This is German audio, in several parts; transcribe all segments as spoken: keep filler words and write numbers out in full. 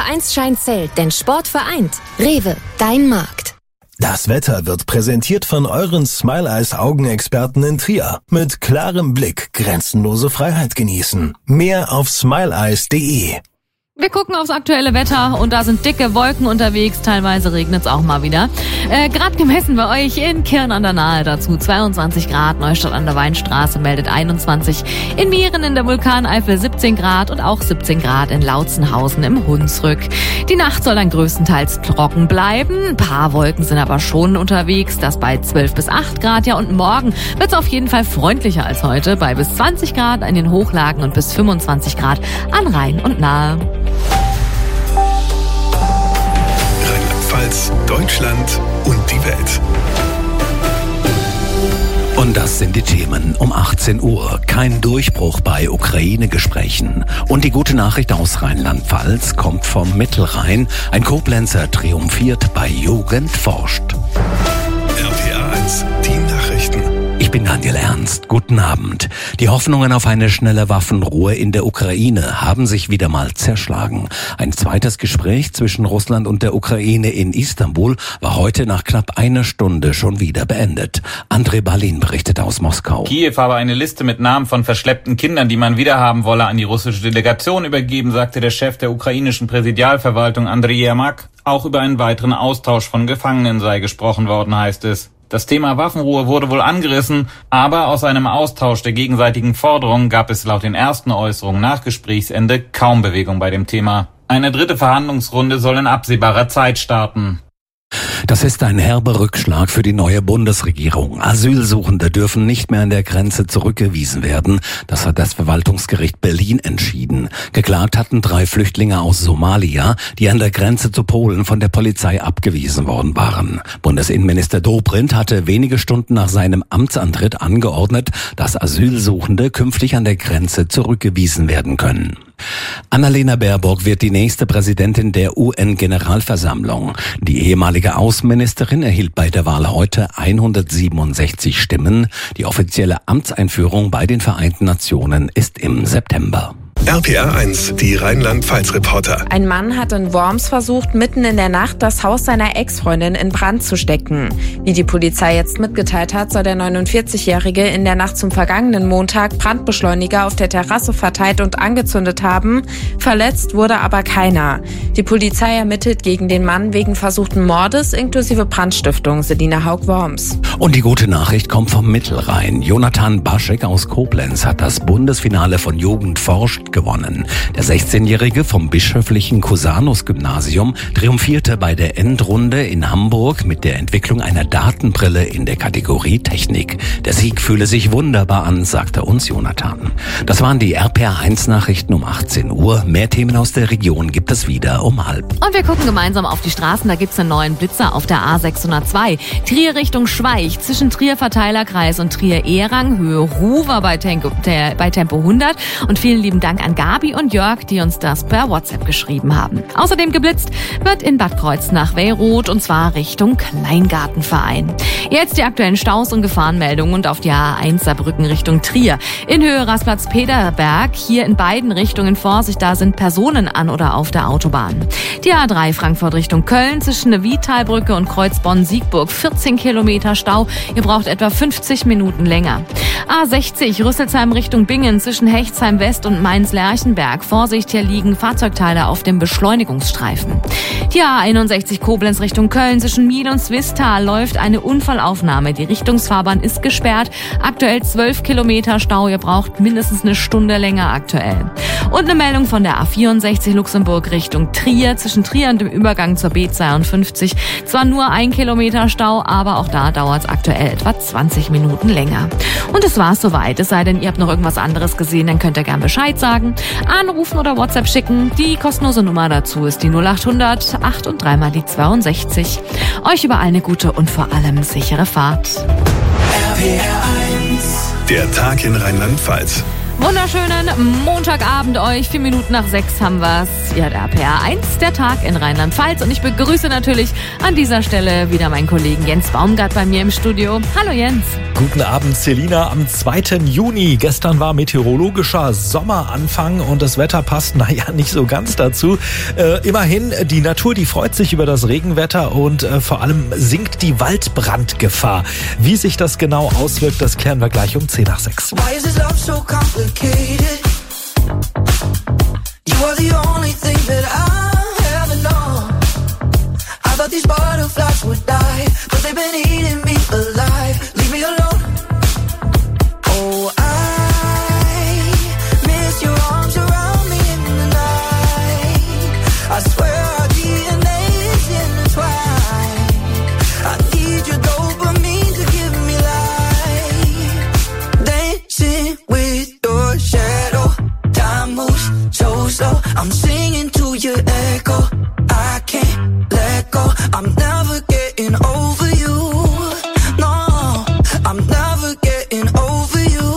Vereinsschein zählt, denn Sport vereint. Rewe, dein Markt. Das Wetter wird präsentiert von euren Smile Eyes Augenexperten in Trier. Mit klarem Blick grenzenlose Freiheit genießen. Mehr auf smile eyes punkt de. Wir gucken aufs aktuelle Wetter und da sind dicke Wolken unterwegs, teilweise regnet es auch mal wieder. Äh, Gerade gemessen bei euch in Kirn an der Nahe dazu zweiundzwanzig Grad, Neustadt an der Weinstraße meldet einundzwanzig, in Mieren in der Vulkaneifel siebzehn Grad und auch siebzehn Grad in Lautzenhausen im Hunsrück. Die Nacht soll dann größtenteils trocken bleiben, ein paar Wolken sind aber schon unterwegs, das bei zwölf bis acht Grad, ja, und morgen wird es auf jeden Fall freundlicher als heute, bei bis zwanzig Grad in den Hochlagen und bis fünfundzwanzig Grad an Rhein und Nahe. Rheinland-Pfalz, Deutschland und die Welt. Und das sind die Themen um achtzehn Uhr. Kein Durchbruch bei Ukraine-Gesprächen. Und die gute Nachricht aus Rheinland-Pfalz kommt vom Mittelrhein. Ein Koblenzer triumphiert bei Jugend forscht. R P R eins, die Nachrichten. Ich bin Daniel Ernst. Guten Abend. Die Hoffnungen auf eine schnelle Waffenruhe in der Ukraine haben sich wieder mal zerschlagen. Ein zweites Gespräch zwischen Russland und der Ukraine in Istanbul war heute nach knapp einer Stunde schon wieder beendet. Andrei Balin berichtet aus Moskau. Kiew habe eine Liste mit Namen von verschleppten Kindern, die man wiederhaben wolle, an die russische Delegation übergeben, sagte der Chef der ukrainischen Präsidialverwaltung Andriy Yermak. Auch über einen weiteren Austausch von Gefangenen sei gesprochen worden, heißt es. Das Thema Waffenruhe wurde wohl angerissen, aber aus einem Austausch der gegenseitigen Forderungen gab es laut den ersten Äußerungen nach Gesprächsende kaum Bewegung bei dem Thema. Eine dritte Verhandlungsrunde soll in absehbarer Zeit starten. Das ist ein herber Rückschlag für die neue Bundesregierung. Asylsuchende dürfen nicht mehr an der Grenze zurückgewiesen werden. Das hat das Verwaltungsgericht Berlin entschieden. Geklagt hatten drei Flüchtlinge aus Somalia, die an der Grenze zu Polen von der Polizei abgewiesen worden waren. Bundesinnenminister Dobrindt hatte wenige Stunden nach seinem Amtsantritt angeordnet, dass Asylsuchende künftig an der Grenze zurückgewiesen werden können. Annalena Baerbock wird die nächste Präsidentin der U N-Generalversammlung. Die ehemalige Außenministerin erhielt bei der Wahl heute hundertsiebenundsechzig Stimmen. Die offizielle Amtseinführung bei den Vereinten Nationen ist im September. R P R eins, die Rheinland-Pfalz-Reporter. Ein Mann hat in Worms versucht, mitten in der Nacht das Haus seiner Ex-Freundin in Brand zu stecken. Wie die Polizei jetzt mitgeteilt hat, soll der neunundvierzigjährige in der Nacht zum vergangenen Montag Brandbeschleuniger auf der Terrasse verteilt und angezündet haben. Verletzt wurde aber keiner. Die Polizei ermittelt gegen den Mann wegen versuchten Mordes inklusive Brandstiftung. Selina Haug-Worms. Und die gute Nachricht kommt vom Mittelrhein. Jonathan Baschek aus Koblenz hat das Bundesfinale von Jugend forscht gewonnen. Der sechzehnjährige vom bischöflichen Cusanus-Gymnasium triumphierte bei der Endrunde in Hamburg mit der Entwicklung einer Datenbrille in der Kategorie Technik. Der Sieg fühle sich wunderbar an, sagte uns Jonathan. Das waren die R P R eins Nachrichten um achtzehn Uhr. Mehr Themen aus der Region gibt es wieder um halb. Und wir gucken gemeinsam auf die Straßen. Da gibt's einen neuen Blitzer auf der A sechshundertzwei. Trier Richtung Schweich, zwischen Trier Verteilerkreis und Trier Ehrang, Höhe Ruwer bei Tempo, bei Tempo hundert. Und vielen lieben Dank an Gabi und Jörg, die uns das per WhatsApp geschrieben haben. Außerdem geblitzt wird in Bad Kreuznach-Weyroth und zwar Richtung Kleingartenverein. Jetzt die aktuellen Staus und Gefahrenmeldungen und auf die A eins Saarbrücken Richtung Trier. In Höhe Rasplatz-Peterberg, hier in beiden Richtungen Vorsicht, da sind Personen an oder auf der Autobahn. Die A drei Frankfurt Richtung Köln zwischen der Vitalbrücke und Kreuz Bonn-Siegburg, vierzehn Kilometer Stau. Ihr braucht etwa fünfzig Minuten länger. A sechzig Rüsselsheim Richtung Bingen zwischen Hechtsheim West und Mainz-Lerchenberg. Vorsicht, hier liegen Fahrzeugteile auf dem Beschleunigungsstreifen. Die A einundsechzig Koblenz Richtung Köln zwischen Miel und Zwistal läuft eine Unfallaufnahme. Die Richtungsfahrbahn ist gesperrt. Aktuell zwölf Kilometer Stau. Ihr braucht mindestens eine Stunde länger aktuell. Und eine Meldung von der A vierundsechzig Luxemburg Richtung Trier. Zwischen Trier und dem Übergang zur B zweiundfünfzig. Zwar nur ein Kilometer Stau, aber auch da dauert es aktuell etwa zwanzig Minuten länger. Und das war's soweit. Es sei denn, ihr habt noch irgendwas anderes gesehen, dann könnt ihr gern Bescheid sagen. Anrufen oder WhatsApp schicken. Die kostenlose Nummer dazu ist die null achthundert acht und dreimal die zweiundsechzig. Euch überall eine gute und vor allem sichere Fahrt. R P R eins. Der Tag in Rheinland-Pfalz. Wunderschönen Montagabend euch. Vier Minuten nach sechs haben wir's. Ja, der R P R eins, der Tag in Rheinland-Pfalz. Und ich begrüße natürlich an dieser Stelle wieder meinen Kollegen Jens Baumgart bei mir im Studio. Hallo Jens. Guten Abend, Selina. Am zweiten Juni. Gestern war meteorologischer Sommeranfang und das Wetter passt, naja, nicht so ganz dazu. Äh, immerhin, die Natur, die freut sich über das Regenwetter und äh, vor allem sinkt die Waldbrandgefahr. Wie sich das genau auswirkt, das klären wir gleich um zehn nach sechs. Why is this love so complicated? You are the only thing that I ever know. I thought these butterflies would die, but they've been eating me alive. Leave me alone. Oh, I miss your arms around me in the night. I swear our D N A is intertwined. I need your dopamine to give me life. Dancing with your shadow. Time moves so slow. I'm singing to your echo. I can't let go. I'm never getting over you. No, I'm never getting over you.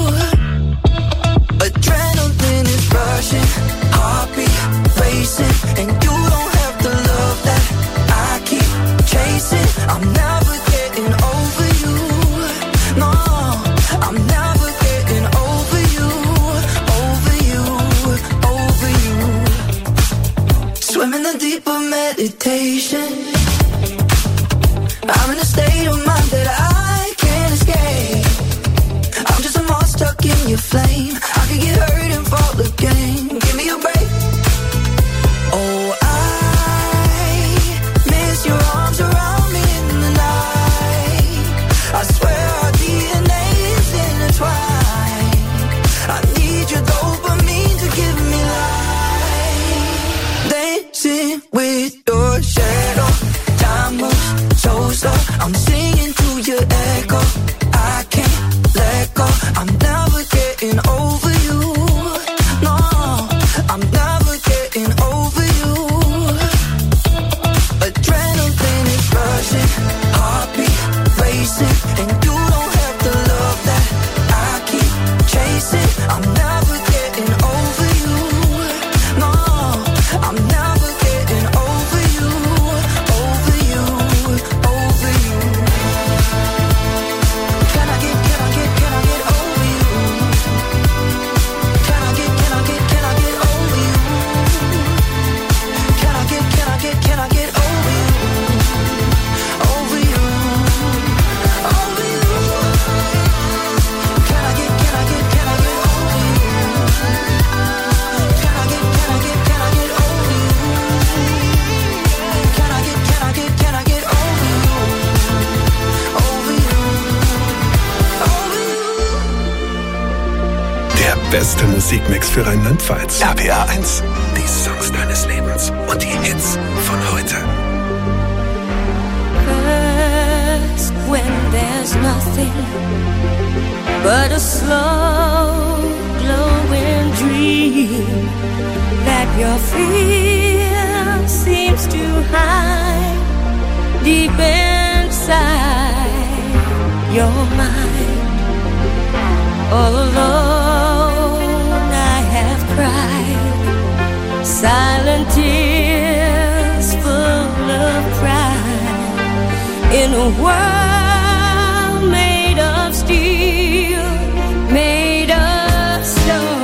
Adrenaline is rushing, heartbeat racing, and you don't have the love that I keep chasing. I'm never getting over you. No, I'm never getting over you, over you, over you. Swim in the deep of meditation. I'm in a state of mind that I can't escape. I'm just a moth stuck in your flame. I could get hurt and fall again. Give me a break. Oh, I miss your arms around me in the night. I swear our D N A is intertwined. I need your dopamine to give me life. Dancing with your shadow. Time moves so slow. I'm singing to your echo. I can't let go. I'm never getting over you. No, I'm never getting over you. Adrenaline is rushing, heartbeat racing, and you don't have the love that I keep chasing. I'm never getting over you. No, I'm never getting over you, over you, over you. Can I get, can I get, can I get over you? Can I get, can I get, can I get over you? Can I get, can I get, can I get over you? Over you, over you. Can I get, can I get, can I get over you? Can I get, can I get, can I get over you? Can I get, can I get, can I get over you? Over you, over you. Der beste Musikmix für Rheinland-Pfalz. R P R eins. Die Songs deines Lebens und die Hits von heute. First, when there's nothing but a slow glowing dream that your fear seems to hide deep inside your mind. All alone I have cried silent tears full of pride in a world made of steel, made of stone.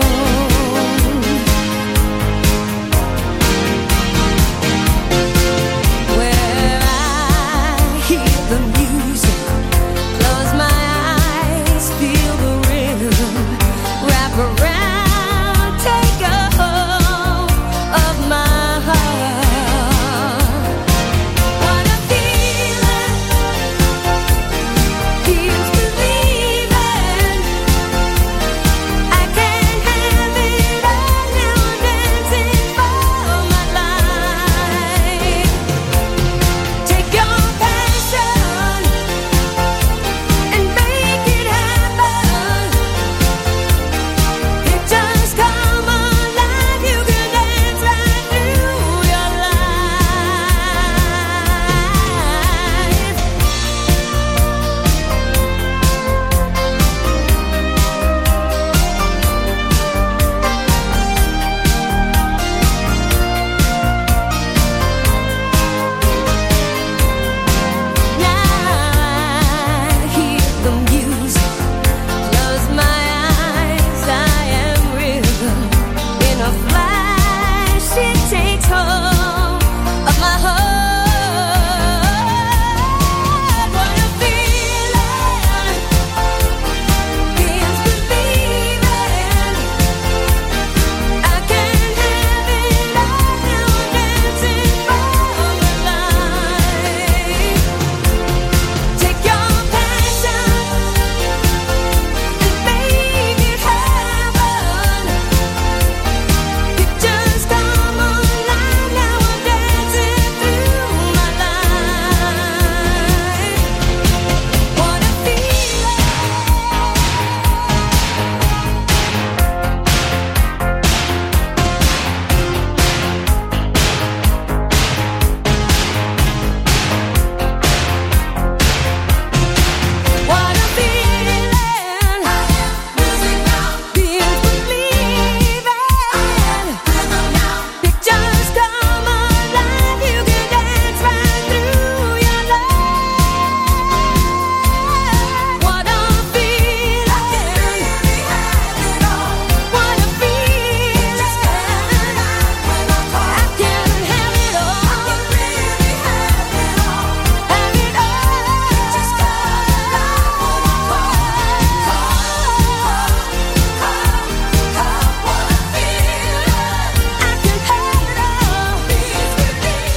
Where I hear the music, close my eyes, feel the rhythm, wrap around, take a hold of my heart. What a feeling.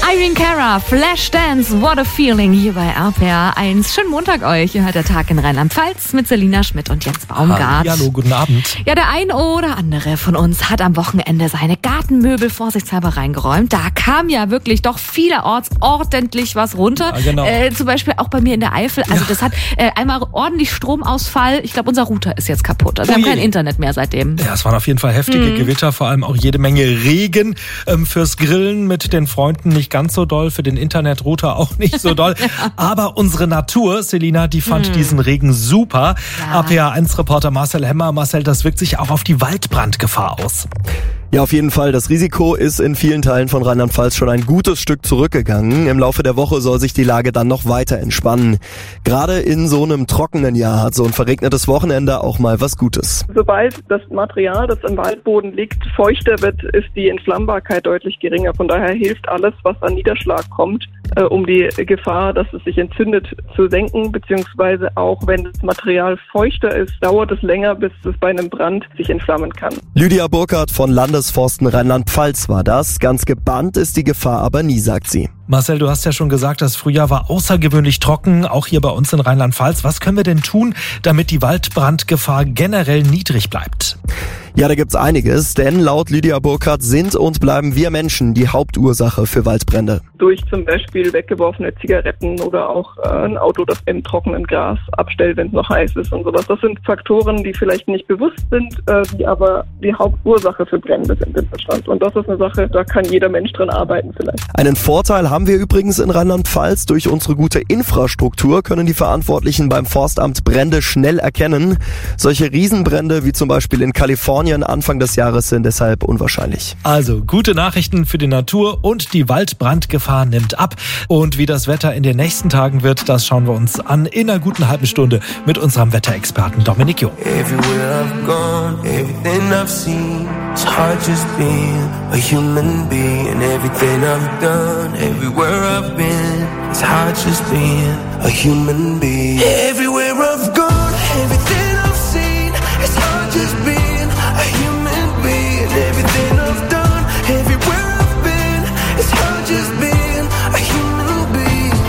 Irene Cara, Flashdance, what a feeling hier bei R P R eins. Schönen Montag euch. Ihr hört der Tag in Rheinland-Pfalz mit Selina Schmidt und Jens Baumgart. Hallo, guten Abend. Ja, der ein oder andere von uns hat am Wochenende seine Gartenmöbel vorsichtshalber reingeräumt. Da kam ja wirklich doch vielerorts ordentlich was runter. Ja, genau. äh, zum Beispiel auch bei mir in der Eifel. Also ja. das hat äh, einmal ordentlich Stromausfall. Ich glaube, unser Router ist jetzt kaputt. Also wir haben kein Internet mehr seitdem. Ja, es waren auf jeden Fall heftige mhm. Gewitter, vor allem auch jede Menge Regen. Ähm, fürs Grillen mit den Freunden nicht ganz so doll, für den Internetrouter auch nicht so doll. ja. Aber unsere Natur, Selina, die fand mhm. diesen Regen super. Ja. R P R eins Reporter Marcel Hemmer. Marcel, das wirkt sich auch auf die Waldbrandgefahr aus. Ja, auf jeden Fall. Das Risiko ist in vielen Teilen von Rheinland-Pfalz schon ein gutes Stück zurückgegangen. Im Laufe der Woche soll sich die Lage dann noch weiter entspannen. Gerade in so einem trockenen Jahr hat so ein verregnetes Wochenende auch mal was Gutes. Sobald das Material, das im Waldboden liegt, feuchter wird, ist die Entflammbarkeit deutlich geringer. Von daher hilft alles, was an Niederschlag kommt, äh, um die Gefahr, dass es sich entzündet, zu senken. Beziehungsweise auch, wenn das Material feuchter ist, dauert es länger, bis es bei einem Brand sich entflammen kann. Lydia Burkhardt von Landes Forsten Rheinland-Pfalz war das. Ganz gebannt ist die Gefahr aber nie, sagt sie. Marcel, du hast ja schon gesagt, das Frühjahr war außergewöhnlich trocken, auch hier bei uns in Rheinland-Pfalz. Was können wir denn tun, damit die Waldbrandgefahr generell niedrig bleibt? Ja, da gibt's einiges, denn laut Lydia Burkhardt sind und bleiben wir Menschen die Hauptursache für Waldbrände. Durch zum Beispiel weggeworfene Zigaretten oder auch äh, ein Auto, das im trockenen Gras abstellt, wenn es noch heiß ist und sowas. Das sind Faktoren, die vielleicht nicht bewusst sind, äh, die aber die Hauptursache für Brände sind in Deutschland. Und das ist eine Sache, da kann jeder Mensch dran arbeiten vielleicht. Einen Vorteil haben wir übrigens in Rheinland-Pfalz. Durch unsere gute Infrastruktur können die Verantwortlichen beim Forstamt Brände schnell erkennen. Solche Riesenbrände wie zum Beispiel in Kalifornien Anfang des Jahres sind deshalb unwahrscheinlich. Also gute Nachrichten für die Natur und die Waldbrandgefahr nimmt ab. Und wie das Wetter in den nächsten Tagen wird, das schauen wir uns an in einer guten halben Stunde mit unserem Wetterexperten Dominik Jung. Everywhere I've gone, everything I've seen, it's hard just being a human being. Everything I've done, everywhere I've been, it's hard just being a human being. Everywhere I've gone, everything I've seen, it's hard just being a human being. Everything I've done, everywhere I've been, it's hard just being a human being.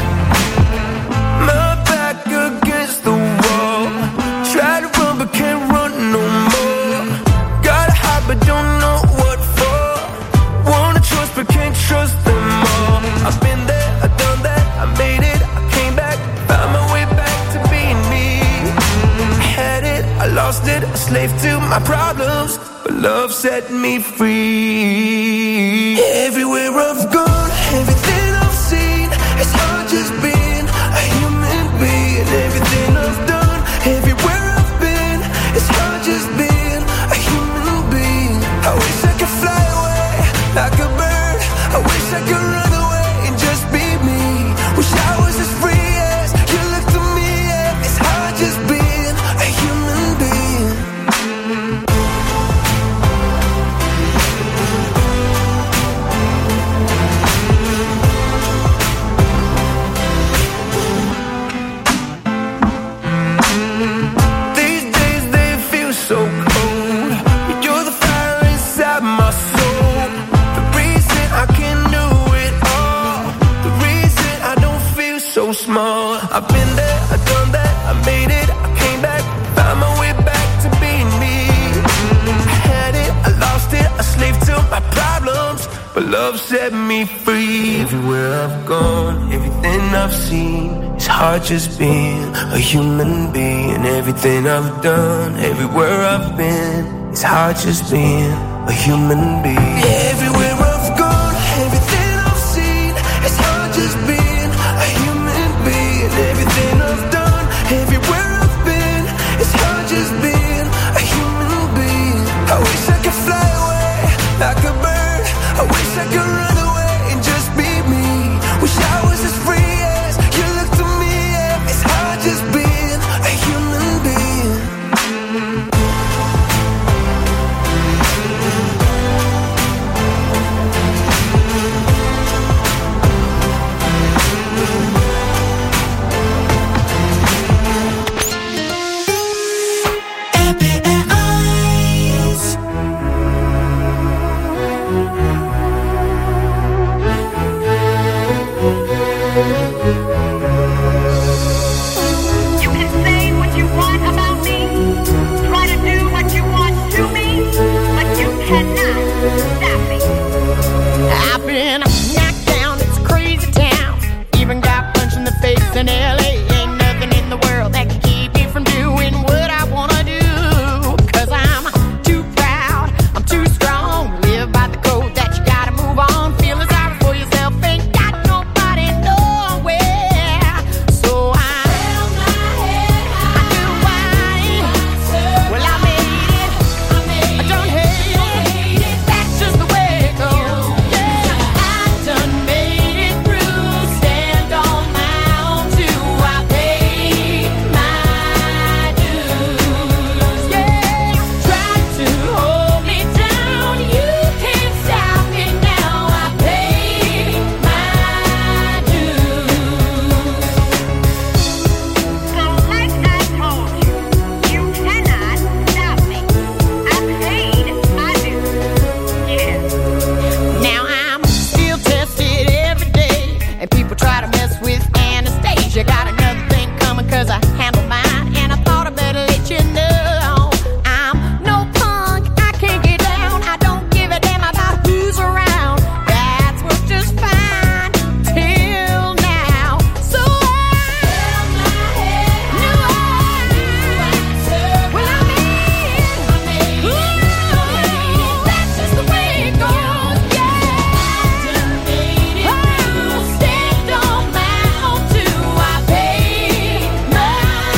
My back against the wall, try to run but can't run no more. Gotta hide but don't know what for. Wanna trust but can't trust them all. I've been there, I've done that, I made it, I came back, found my way back to being me. I had it, I lost it, a slave to my problems, but love set me free. Everywhere I've gone, everything I've seen, it's hard just being a human being. Everything I've done, everywhere I've been, it's hard just being a human being. I wish I could fly away like a bird. I wish I could run away and just be me. Wish I was as free as you look to me. Yeah, it's hard just being a human being. These days they feel so cold, but you're the fire inside my soul. The reason I can do it all, the reason I don't feel so small. I've been there, I've done that, I made it, I came back, found my way back to being me. I had it, I lost it, a slave to my problems, but love set me free. Everywhere I've gone, everything I've seen, it's hard just being a human being. Everything I've done, everywhere I've been, it's hard just being a human being. Everywhere I've gone, everything I've seen, it's hard just being a human being. Everything I've done, everywhere I've been, it's hard just being a human being. I wish I could fly away like a bird. I wish I could run away and just be me. Wish I was as free as you look to me. Yeah, it's hard just being a human being. in L A. Ain't nothing in the world that can keep me from doing what I wanna do. Cause I'm too proud, I'm too strong. Live by the code that you gotta move on. Feeling sorry for yourself, ain't got nobody nowhere. So I held my head high. I knew why. Well, I made it. I don't hate it. That's just the way it goes. Yeah, I done made it through. Stand on my own too. I paid my dues. Yeah, try to hold me down. You can't stop me now. I paid my dues. So like I told you, you cannot stop me. I paid my dues. Yeah. Now I'm still tested every day, and people try to mess with Anastasia. Got another thing coming 'cause I handle mine, and I thought I better let you know. I'm no punk, I can't get down. I don't give a damn about who's around. That's worked just fine till now. So I held my head high. Well, I made it. Ooh, that's just the way it goes. Yeah, I done made it through. Stand on my own too. I paid my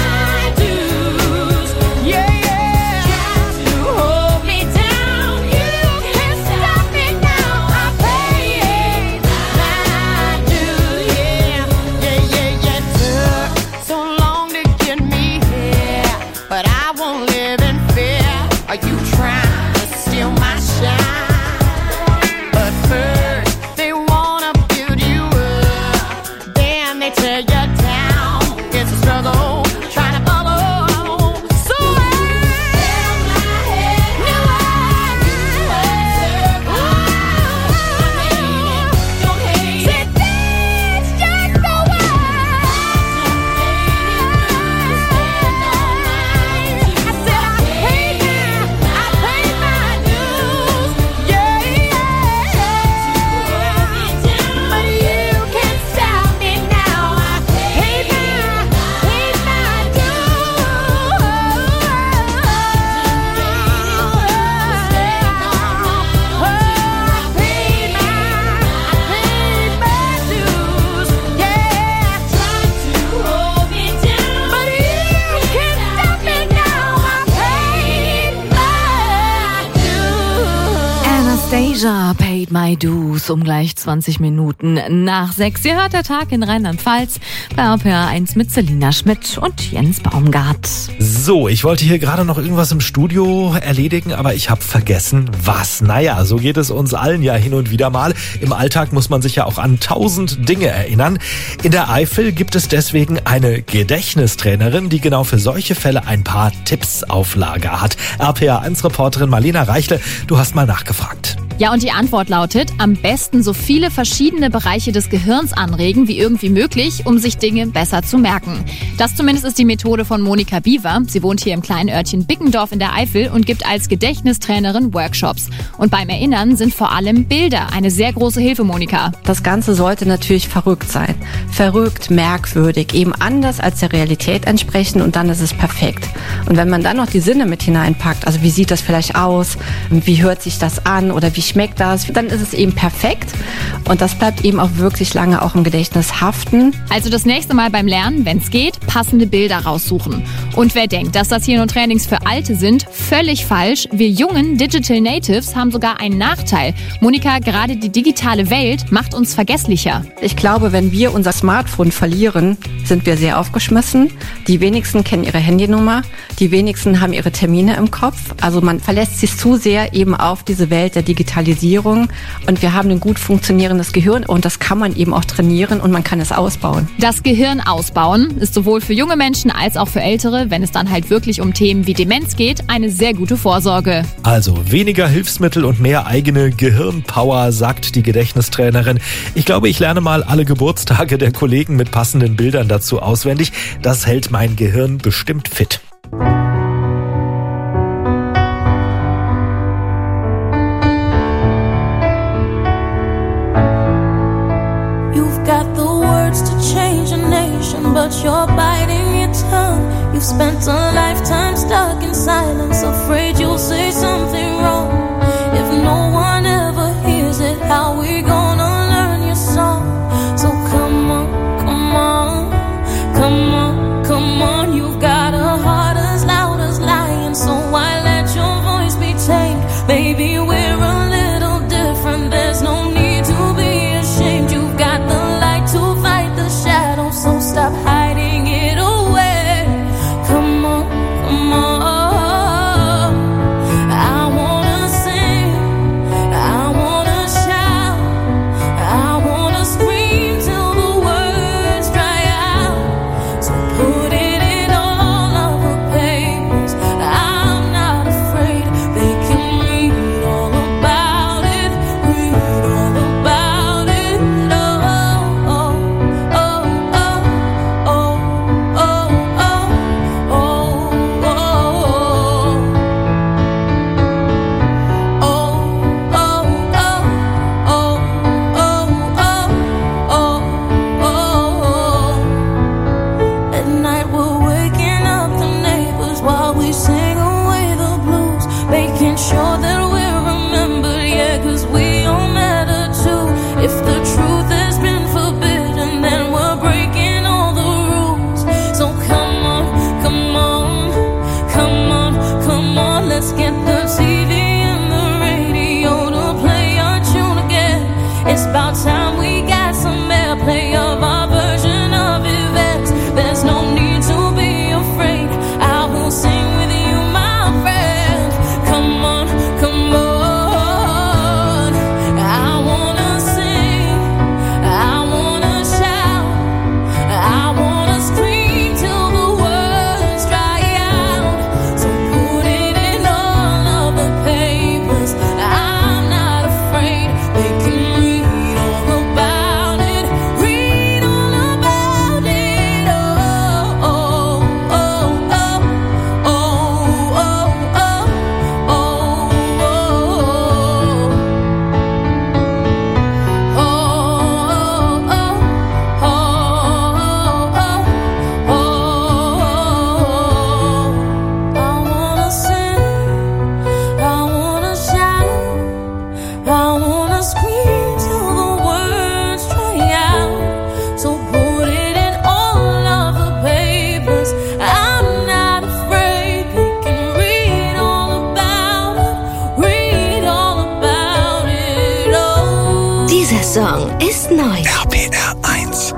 dues. Yeah, yeah. Try to hold me down. You can't stop me now. I paid my dues. Yeah, yeah, yeah, yeah. Took so long to get me here, but I won't live in fear. Are you trying to steal my shine? But first, they wanna build you up, then they tear you down. It's a struggle, trying to follow. So I held my head high. Don't hate it. That's just the way. I said I paid my, I paid my dues. Yeah, yeah. But you can't stop me now. I paid my, paid my dues. Oh, I paid my, I paid my dues. Yeah, try to hold me down, but you can't stop me now. I paid my dues. Anastasia, Paid My Dues, um gleich zwanzig Minuten nach sechs. Ihr hört der Tag in Rheinland-Pfalz bei R P R eins mit Selina Schmidt und Jens Baumgart. So, ich wollte hier gerade noch irgendwas im Studio erledigen, aber ich habe vergessen, was. Naja, so geht es uns allen ja hin und wieder mal. Im Alltag muss man sich ja auch an tausend Dinge erinnern. In der Eifel gibt es deswegen eine Gedächtnistrainerin, die genau für solche Fälle ein paar Tipps auf Lager hat. R P R eins Reporterin Marlena Reichle, du hast mal nachgefragt. Ja, und die Antwort lautet, am besten so viele verschiedene Bereiche des Gehirns anregen wie irgendwie möglich, um sich Dinge besser zu merken. Das zumindest ist die Methode von Monika Biewer. Sie wohnt hier im kleinen Örtchen Bickendorf in der Eifel und gibt als Gedächtnistrainerin Workshops. Und beim Erinnern sind vor allem Bilder eine sehr große Hilfe, Monika. Das Ganze sollte natürlich verrückt sein. Verrückt, merkwürdig, eben anders als der Realität entsprechen und dann ist es perfekt. Und wenn man dann noch die Sinne mit hineinpackt, also wie sieht das vielleicht aus, wie hört sich das an oder wie schmeckt das, dann ist es eben perfekt und das bleibt eben auch wirklich lange auch im Gedächtnis haften. Also das nächste Mal beim Lernen, wenn es geht, passende Bilder raussuchen. Und wer denkt, dass das hier nur Trainings für Alte sind, völlig falsch. Wir jungen Digital Natives haben sogar einen Nachteil. Monika, gerade die digitale Welt macht uns vergesslicher. Ich glaube, wenn wir unser Smartphone verlieren, sind wir sehr aufgeschmissen. Die wenigsten kennen ihre Handynummer, die wenigsten haben ihre Termine im Kopf. Also man verlässt sich zu sehr eben auf diese Welt der Digitalisierung. Und wir haben ein gut funktionierendes Gehirn und das kann man eben auch trainieren und man kann es ausbauen. Das Gehirn ausbauen ist sowohl für junge Menschen als auch für Ältere, wenn es dann halt wirklich um Themen wie Demenz geht, eine sehr gute Vorsorge. Also weniger Hilfsmittel und mehr eigene Gehirnpower, sagt die Gedächtnistrainerin. Ich glaube, ich lerne mal alle Geburtstage der Kollegen mit passenden Bildern dazu auswendig. Das hält mein Gehirn bestimmt fit. You've got the words to change your name. conversation, but you're biting your tongue. You've spent a lifetime stuck in silence, afraid you'll say something wrong. If no one ever hears it, how we gonna learn your song? So come on, come on, come on, come on. You've got a heart as loud as lion, so why let your voice be tamed? Maybe we're a little different, there's no need to be ashamed. You've got the light to fight the shadow, so stop hiding it away. Come on, come on. I wanna sing, I wanna shout, I wanna scream till the words dry out. So put it in all of the papers, I'm not afraid. They can read all about it, read all about it. Oh, oh, oh, oh, oh, oh, oh, oh, oh, oh, oh, oh. At night we're waking up the neighbors while we sing away the blues, making sure that we're remembered, yeah, 'cause we all matter too. If the truth has been forbidden, then we're breaking all the rules. So come on, come on, come on, come on, let's get the T V and the radio to play our tune again. It's about time we got some airplay of our version of events. There's no need to be afraid, I will sing with you, my friend. Come on, come on. I wanna sing, I wanna shout, I wanna scream till the words dry out. So put it in all of the papers, I'm not afraid. They can read all about it, read all about it. Oh, oh, oh, oh, oh, oh, oh, oh, I wanna sing, I wanna shout, I wanna scream till the words dry out. So put it in all of the papers, I'm not afraid. They can read all about it, read all about it. Oh. Dieser Song ist neu. R P R eins.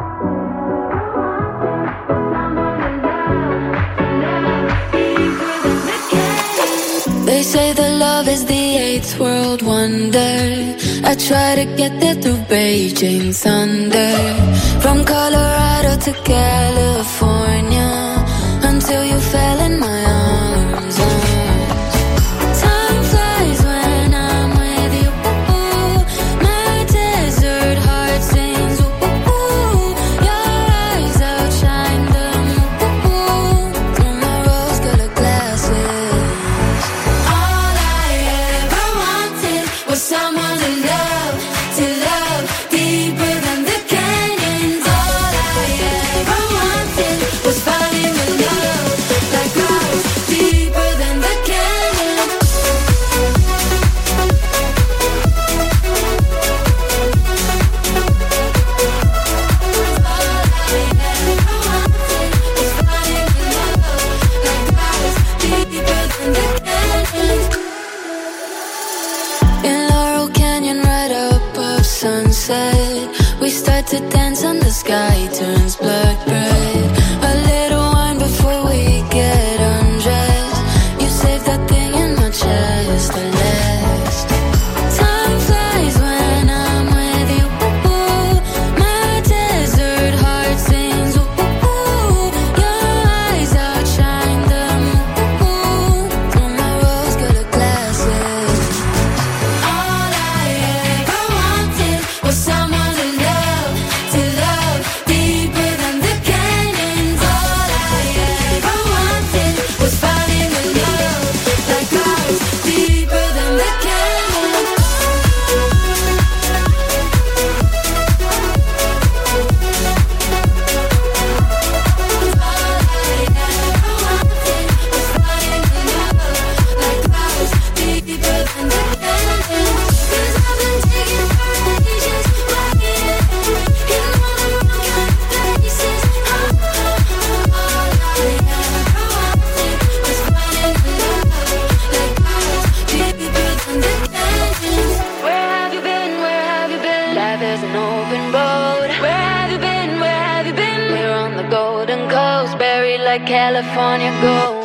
They say that love is the eighth world wonder. I try to get there through Beijing thunder. From Colorado to California, until you fell in my arms. Time flies when I'm with you. My desert heart sings. Your eyes outshine them. Through my rose-colored glasses. All I ever wanted was someone to love, to love deeper than the canyons. All I ever wanted was falling in love like clouds deeper than the canyons. All I ever wanted was falling in love like clouds deeper than the canyons. In Laurel Canyon, right above sunset, we start to dance and the sky turns blood red. A little wine before we get undressed. You save that thing in my chest, the last. Time flies when I'm with you. My desert heart sings. Your eyes outshine them. Through my rose-colored glasses. All I ever wanted was someone to love, to love deeper than the canyons. open road. Where have you been, where have you been? We're on the golden coast, buried like California gold.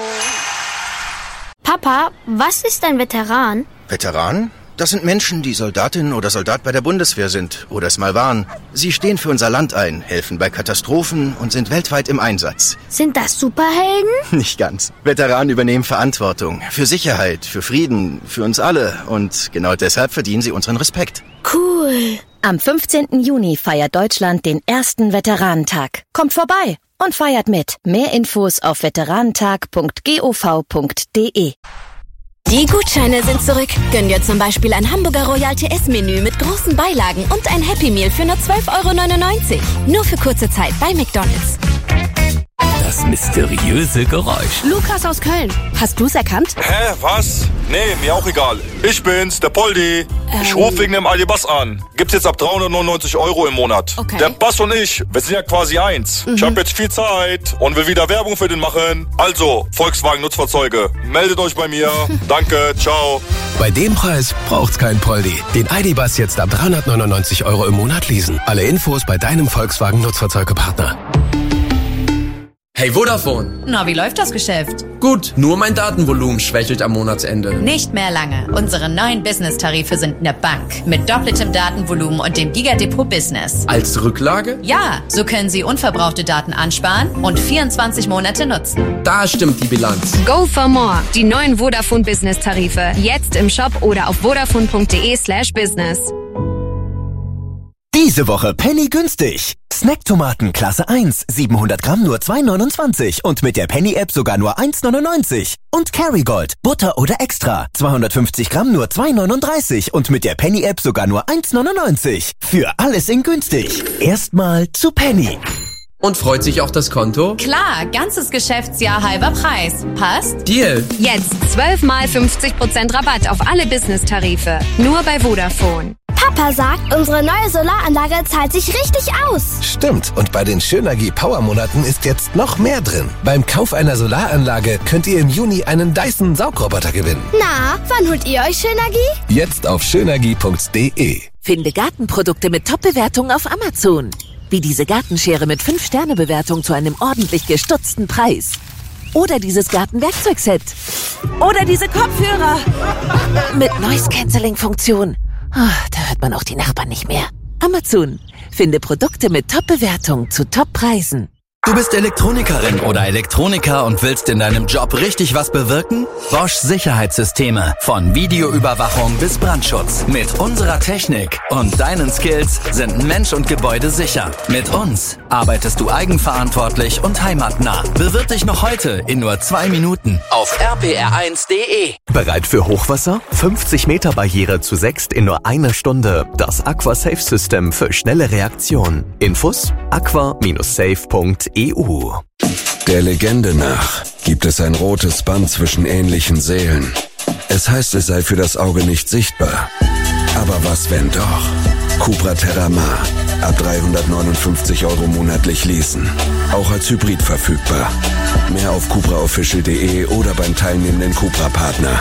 Papa, was ist ein Veteran? Veteran? Das sind Menschen, die Soldatin oder Soldat bei der Bundeswehr sind oder es mal waren. Sie stehen für unser Land ein, helfen bei Katastrophen und sind weltweit im Einsatz. Sind das Superhelden? Nicht ganz. Veteranen übernehmen Verantwortung für Sicherheit, für Frieden, für uns alle. Und genau deshalb verdienen sie unseren Respekt. Cool. Am fünfzehnten Juni feiert Deutschland den ersten Veteranentag. Kommt vorbei und feiert mit. Mehr Infos auf veteranentag punkt gov punkt de. Die Gutscheine sind zurück. Gönn dir zum Beispiel ein Hamburger Royal T S-Menü mit großen Beilagen und ein Happy Meal für nur zwölf Euro neunundneunzig. Nur für kurze Zeit bei McDonald's. Das mysteriöse Geräusch. Lukas aus Köln. Hast du's erkannt? Hä, was? Nee, mir auch egal. Ich bin's, der Poldi. Ähm. Ich ruf wegen dem Aldi-Bass an. Gibt's jetzt ab dreihundertneunundneunzig Euro im Monat. Okay. Der Bass und ich, wir sind ja quasi eins. Mhm. Ich hab jetzt viel Zeit und will wieder Werbung für den machen. Also, Volkswagen Nutzfahrzeuge, meldet euch bei mir. Danke, ciao. Bei dem Preis braucht's kein Poldi. Den Aldi-Bass jetzt ab dreihundertneunundneunzig Euro im Monat leasen. Alle Infos bei deinem Volkswagen Nutzfahrzeugepartner. Hey Vodafone. Na, wie läuft das Geschäft? Gut, nur mein Datenvolumen schwächelt am Monatsende. Nicht mehr lange. Unsere neuen Business-Tarife sind eine Bank. Mit doppeltem Datenvolumen und dem Gigadepot Business. Als Rücklage? Ja, so können Sie unverbrauchte Daten ansparen und vierundzwanzig Monate nutzen. Da stimmt die Bilanz. Go for more. Die neuen Vodafone Business-Tarife. Jetzt im Shop oder auf vodafone punkt de slash business. Diese Woche Penny günstig. Snacktomaten Klasse eins, siebenhundert Gramm nur zwei neunundzwanzig und mit der Penny-App sogar nur eins neunundneunzig. Und Kerrygold, Butter oder Extra, zweihundertfünfzig Gramm nur zwei neununddreißig und mit der Penny-App sogar nur eins neunundneunzig. Für alles in günstig. Erstmal zu Penny. Und freut sich auch das Konto? Klar, ganzes Geschäftsjahr halber Preis. Passt? Deal. Jetzt zwölf mal fünfzig Prozent Rabatt auf alle Business-Tarife. Nur bei Vodafone. Papa sagt, unsere neue Solaranlage zahlt sich richtig aus. Stimmt, und bei den Schönergie Power-Monaten ist jetzt noch mehr drin. Beim Kauf einer Solaranlage könnt ihr im Juni einen Dyson Saugroboter gewinnen. Na, wann holt ihr euch Schönergie? Jetzt auf schönergie punkt de. Finde Gartenprodukte mit Top-Bewertungen auf Amazon. Wie diese Gartenschere mit fünf Sterne Bewertung zu einem ordentlich gestutzten Preis. Oder dieses Gartenwerkzeugset. Oder diese Kopfhörer mit Noise-Canceling-Funktion. Oh, da hört man auch die Nachbarn nicht mehr. Amazon. Finde Produkte mit Top-Bewertung zu Top-Preisen. Du bist Elektronikerin oder Elektroniker und willst in deinem Job richtig was bewirken? Bosch Sicherheitssysteme. Von Videoüberwachung bis Brandschutz. Mit unserer Technik und deinen Skills sind Mensch und Gebäude sicher. Mit uns arbeitest du eigenverantwortlich und heimatnah. Bewirb dich noch heute in nur zwei Minuten auf r p r eins punkt de. Bereit für Hochwasser? fünfzig Meter Barriere zu sechst in nur einer Stunde. Das Aqua Safe System für schnelle Reaktion. Infos aqua Bindestrich safe punkt e u. Der Legende nach gibt es ein rotes Band zwischen ähnlichen Seelen. Es heißt, es sei für das Auge nicht sichtbar. Aber was, wenn doch? Cupra Terramar. Ab dreihundertneunundfünfzig Euro monatlich leasen. Auch als Hybrid verfügbar. Mehr auf cupra official punkt de oder beim teilnehmenden Cupra-Partner.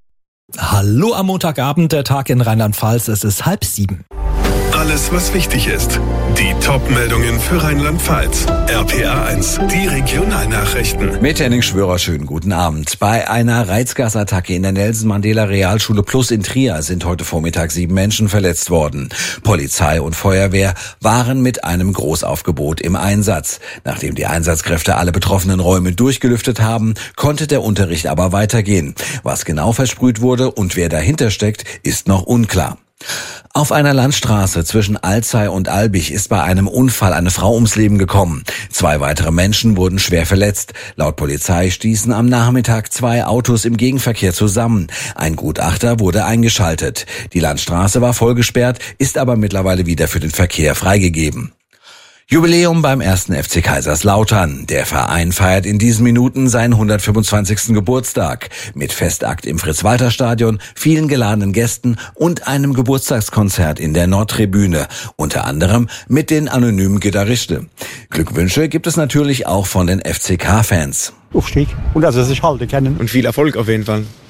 Hallo am Montagabend, der Tag in Rheinland-Pfalz. Es ist halb sieben. Alles, was wichtig ist. Die Top-Meldungen für Rheinland-Pfalz. R P R eins, die Regionalnachrichten. Mit Henning Schwörer, schönen guten Abend. Bei einer Reizgasattacke in der Nelson-Mandela-Realschule Plus in Trier sind heute Vormittag sieben Menschen verletzt worden. Polizei und Feuerwehr waren mit einem Großaufgebot im Einsatz. Nachdem die Einsatzkräfte alle betroffenen Räume durchgelüftet haben, konnte der Unterricht aber weitergehen. Was genau versprüht wurde und wer dahinter steckt, ist noch unklar. Auf einer Landstraße zwischen Alzey und Albig ist bei einem Unfall eine Frau ums Leben gekommen. Zwei weitere Menschen wurden schwer verletzt. Laut Polizei stießen am Nachmittag zwei Autos im Gegenverkehr zusammen. Ein Gutachter wurde eingeschaltet. Die Landstraße war vollgesperrt, ist aber mittlerweile wieder für den Verkehr freigegeben. Jubiläum beim ersten F C Kaiserslautern. Der Verein feiert in diesen Minuten seinen hundertfünfundzwanzigsten Geburtstag. Mit Festakt im Fritz-Walter-Stadion, vielen geladenen Gästen und einem Geburtstagskonzert in der Nordtribüne. Unter anderem mit den anonymen Gitarristen. Glückwünsche gibt es natürlich auch von den F C K-Fans. Aufstieg und also sich halten können. Und viel Erfolg auf jeden Fall.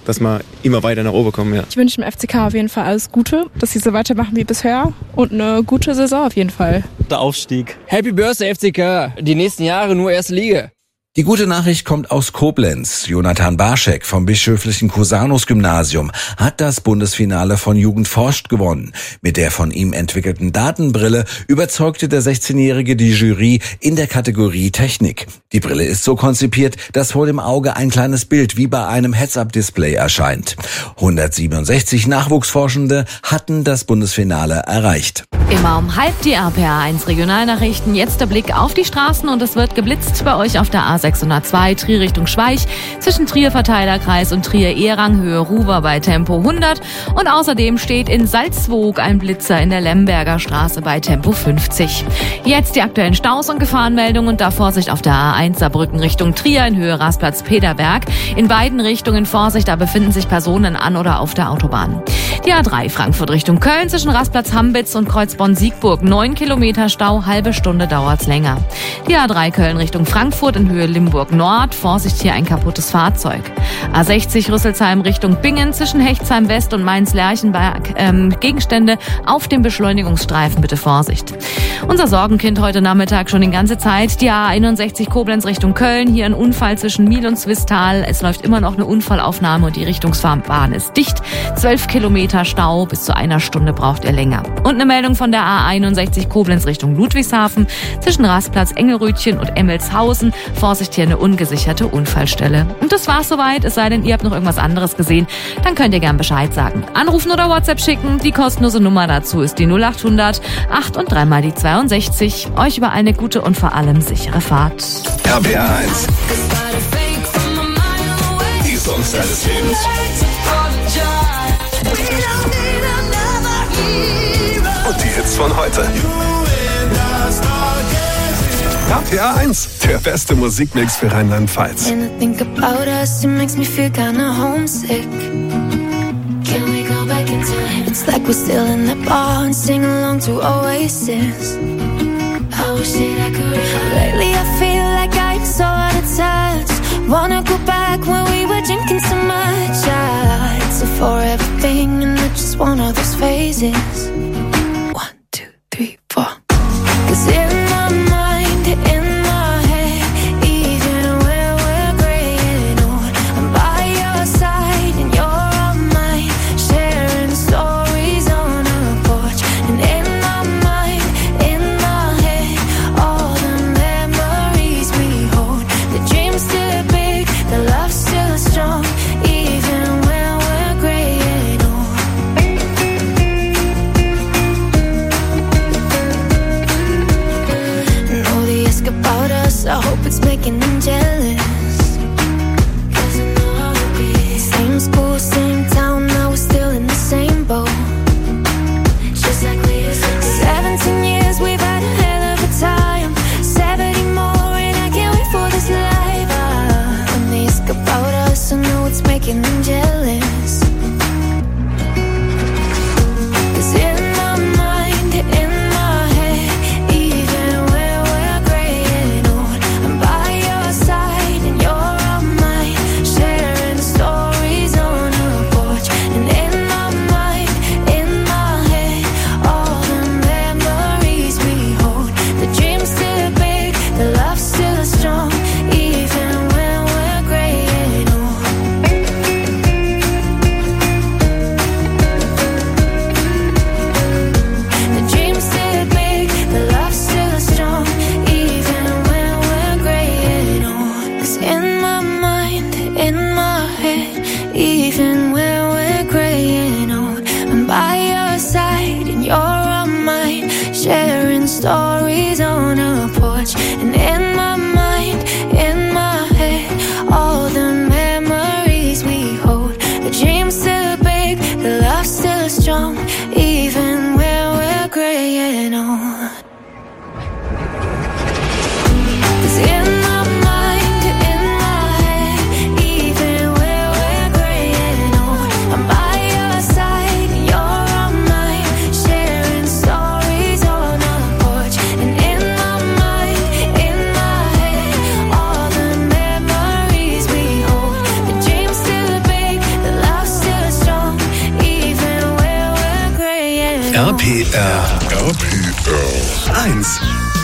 dass wir immer weiter nach oben kommen. Ja. Ich wünsche dem F C K auf jeden Fall alles Gute, dass sie so weitermachen wie bisher und eine gute Saison auf jeden Fall. Der Aufstieg. Happy Birthday F C K, die nächsten Jahre nur erste Liga. Die gute Nachricht kommt aus Koblenz. Jonathan Barschek vom bischöflichen Cusanus-Gymnasium hat das Bundesfinale von Jugend forscht gewonnen. Mit der von ihm entwickelten Datenbrille überzeugte der sechzehnjährige die Jury in der Kategorie Technik. Die Brille ist so konzipiert, dass vor dem Auge ein kleines Bild wie bei einem Heads-Up-Display erscheint. hundertsiebenundsechzig Nachwuchsforschende hatten das Bundesfinale erreicht. Immer um halb die R P R eins Regionalnachrichten. Jetzt der Blick auf die Straßen und es wird geblitzt bei euch auf der A sechshundertzwei Trier Richtung Schweich zwischen Trier Verteilerkreis und Trier Ehrang Höhe Ruwer bei Tempo hundert und außerdem steht in Salzwoog ein Blitzer in der Lemberger Straße bei Tempo fünfzig. Jetzt die aktuellen Staus und Gefahrenmeldungen und da Vorsicht auf der A eins Saarbrücken Richtung Trier in Höhe Rastplatz Peterberg. In beiden Richtungen Vorsicht, da befinden sich Personen an oder auf der Autobahn. Die A drei Frankfurt Richtung Köln zwischen Rastplatz Hambitz und Kreuzborn-Siegburg. Neun Kilometer Stau, halbe Stunde dauert's länger. Die A drei Köln Richtung Frankfurt in Höhe Limburg Nord. Vorsicht, hier ein kaputtes Fahrzeug. A sechzig Rüsselsheim Richtung Bingen zwischen Hechtsheim West und Mainz-Lerchenberg. Ähm, Gegenstände auf dem Beschleunigungsstreifen, bitte Vorsicht. Unser Sorgenkind heute Nachmittag schon die ganze Zeit. Die A einundsechzig Koblenz Richtung Köln. Hier ein Unfall zwischen Miel und Zwistal. Es läuft immer noch eine Unfallaufnahme und die Richtungsfahrbahn ist dicht. Zwölf Kilometer Stau, bis zu einer Stunde braucht ihr länger. Und eine Meldung von der A einundsechzig Koblenz Richtung Ludwigshafen zwischen Rastplatz Engelrötchen und Emmelshausen. Vorsicht, hier eine ungesicherte Unfallstelle. Und das war's soweit, es sei denn, ihr habt noch irgendwas anderes gesehen, dann könnt ihr gern Bescheid sagen. Anrufen oder WhatsApp schicken, die kostenlose Nummer dazu ist die null achthundert acht und dreimal die zweiundsechzig. Euch über eine gute und vor allem sichere Fahrt. R P R eins. Die Songs deines Lebens. Und die Hits von heute. R P R eins, der beste Musikmix für Rheinland-Pfalz. When I think about us, it makes me feel kinda homesick. Can we go back in time? It's like we're still in that bar and sing along to Oasis. I wish that I could. Lately I feel like I'm so out of touch. Wanna go back when we were drinking so much. Yeah, it's a forever thing and it's just one of those phases. One, two, three, four. 'Cause in my mind, in my head, even when we're graying old, I'm by your side and you're on mine, sharing stories on a porch. And in my mind, in my head, all the memories we hold. The dream's still big, the love's still strong, even when we're graying old. And all the ask about us, I hope it's making them jealous. 'Cause I know how it be. Same school, same town, now we're still in the same boat. Just like we used to be. Seventeen years, we've had a hell of a time. Seventy more, and I can't wait for this life. Ah, when they ask about us, I know it's making them jealous. 'Cause in my mind, in my head, even when we're graying old, I'm by your side and you're on mine, sharing stories on a porch. And in my mind, in my head, all the memories we hold. The dream's still big, the love's still strong, even when we're graying old. The dream's still big, the love's still strong, even when we're graying old. 'Cause in my mind, in my head, even when we're graying old, I'm by your side and you're on mine, sharing stories on a porch. And in my mind, in my head, all the memories we hold. The dream's still big, the love's still strong, even when we're graying old. 'Cause in my mind, in my head, even when we're graying old, I'm by your side and you're on mine, sharing stories on a porch. And in R P R. R P R eins.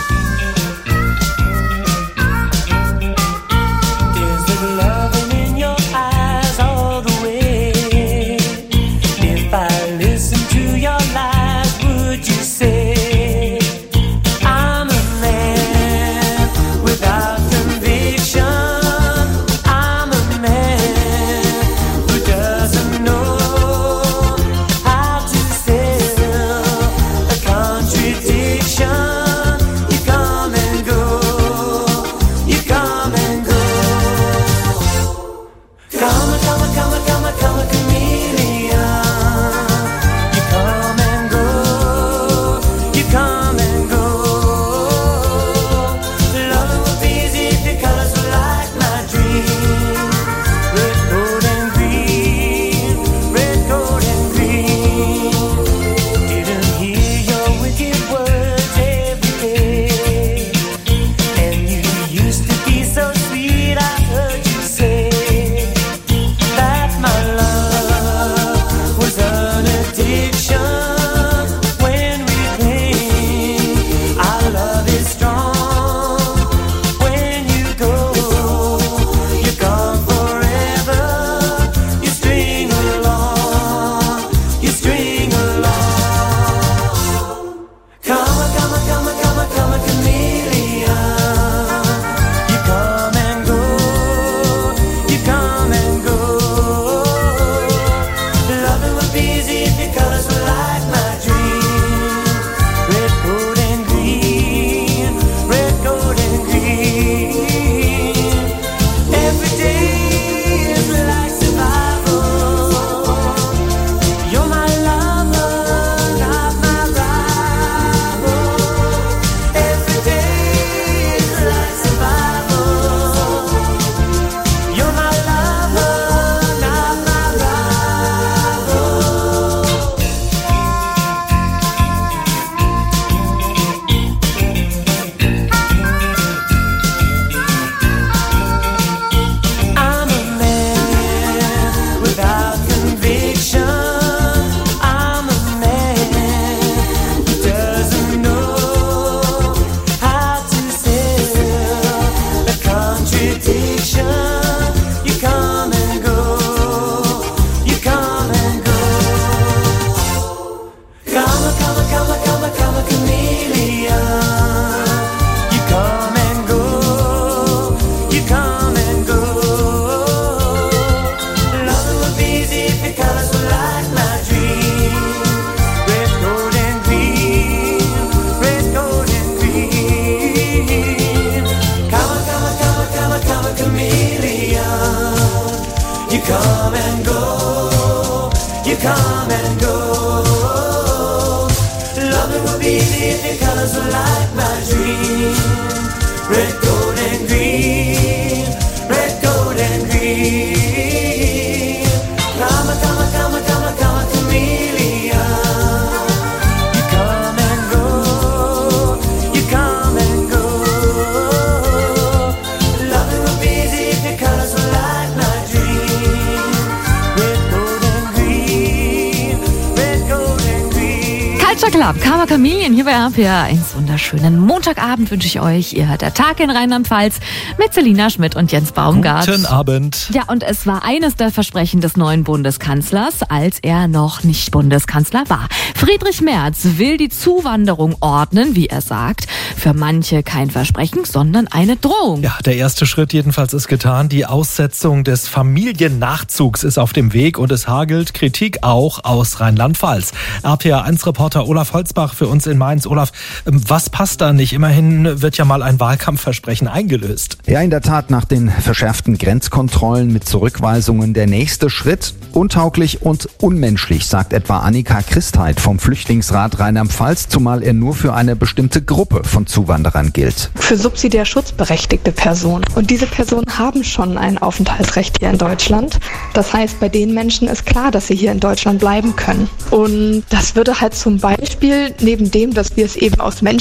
Club, Karma Chameleon hier bei R P R. Einen wunderschönen Montagabend wünsche ich euch. Ihr hört der Tag in Rheinland-Pfalz mit Selina Schmidt und Jens Baumgart. Guten Abend. Ja, und es war eines der Versprechen des neuen Bundeskanzlers, als er noch nicht Bundeskanzler war. Friedrich Merz will die Zuwanderung ordnen, wie er sagt. Für manche kein Versprechen, sondern eine Drohung. Ja, der erste Schritt jedenfalls ist getan. Die Aussetzung des Familiennachzugs ist auf dem Weg und es hagelt Kritik auch aus Rheinland-Pfalz. R P R eins Reporter Olaf Holzbach für uns in Mainz. Olaf, was passt da nicht? Immerhin wird ja mal ein Wahlkampfversprechen eingelöst. Ja, in der Tat, nach den verschärften Grenzkontrollen mit Zurückweisungen der nächste Schritt. Untauglich und unmenschlich, sagt etwa Annika Christheit vom Flüchtlingsrat Rheinland-Pfalz, zumal er nur für eine bestimmte Gruppe von Zuwanderern gilt. Für subsidiär schutzberechtigte Personen. Und diese Personen haben schon ein Aufenthaltsrecht hier in Deutschland. Das heißt, bei den Menschen ist klar, dass sie hier in Deutschland bleiben können. Und das würde halt zum Beispiel, neben dem, dass wir es eben aus menschlichen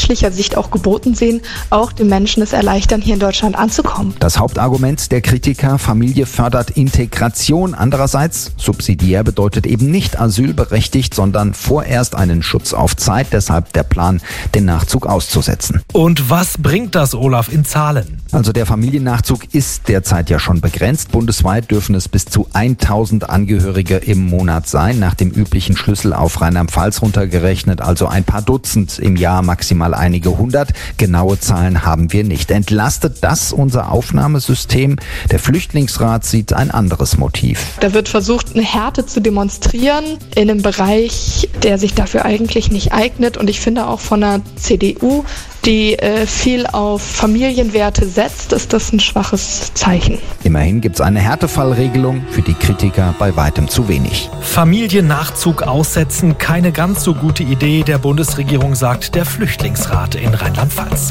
menschlicher Sicht auch geboten sehen, auch den Menschen es erleichtern, hier in Deutschland anzukommen. Das Hauptargument der Kritiker: Familie fördert Integration. Andererseits, subsidiär bedeutet eben nicht asylberechtigt, sondern vorerst einen Schutz auf Zeit. Deshalb der Plan, den Nachzug auszusetzen. Und was bringt das, Olaf, in Zahlen? Also der Familiennachzug ist derzeit ja schon begrenzt. Bundesweit dürfen es bis zu tausend Angehörige im Monat sein. Nach dem üblichen Schlüssel auf Rheinland-Pfalz runtergerechnet, also ein paar Dutzend im Jahr, maximal einige hundert. Genaue Zahlen haben wir nicht. Entlastet das unser Aufnahmesystem? Der Flüchtlingsrat sieht ein anderes Motiv. Da wird versucht, eine Härte zu demonstrieren in einem Bereich, der sich dafür eigentlich nicht eignet. Und ich finde auch von der C D U, die äh, viel auf Familienwerte setzt, ist das ein schwaches Zeichen. Immerhin gibt es eine Härtefallregelung, für die Kritiker bei weitem zu wenig. Familiennachzug aussetzen, keine ganz so gute Idee der Bundesregierung, sagt der Flüchtlingsrat in Rheinland-Pfalz.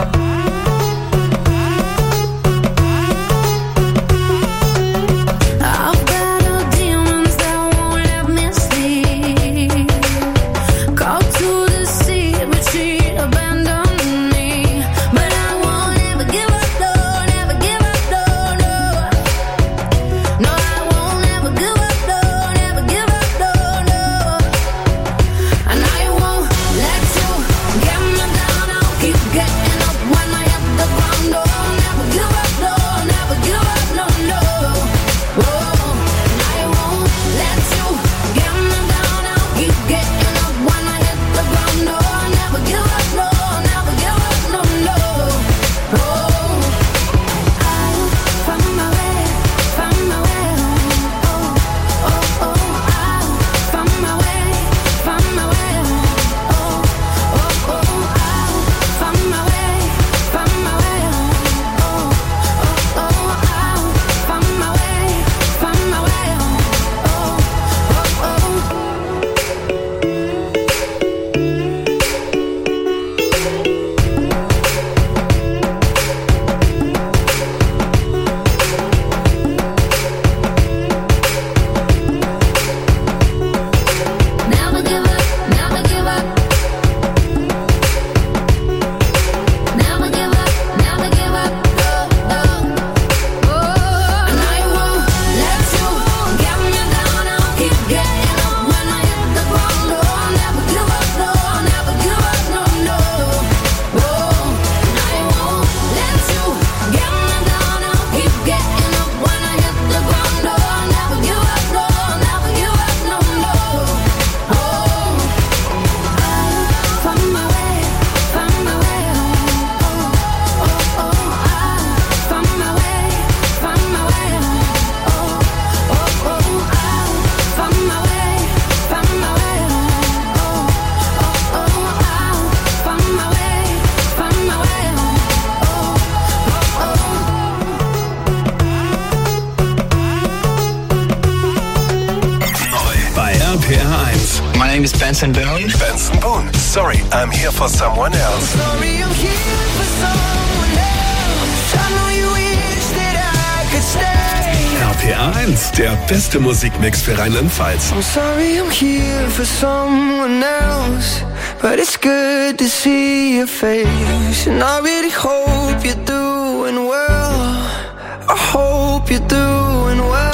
My name is Benson Boone. Benson Boone. Sorry, I'm here for someone else. Sorry, I'm here for someone else. I know you wish that I could stay. R P R eins, der beste Musikmix für Rheinland-Pfalz. I'm sorry, I'm here for someone else. But it's good to see your face. And I really hope you're doing well. I hope you're doing well.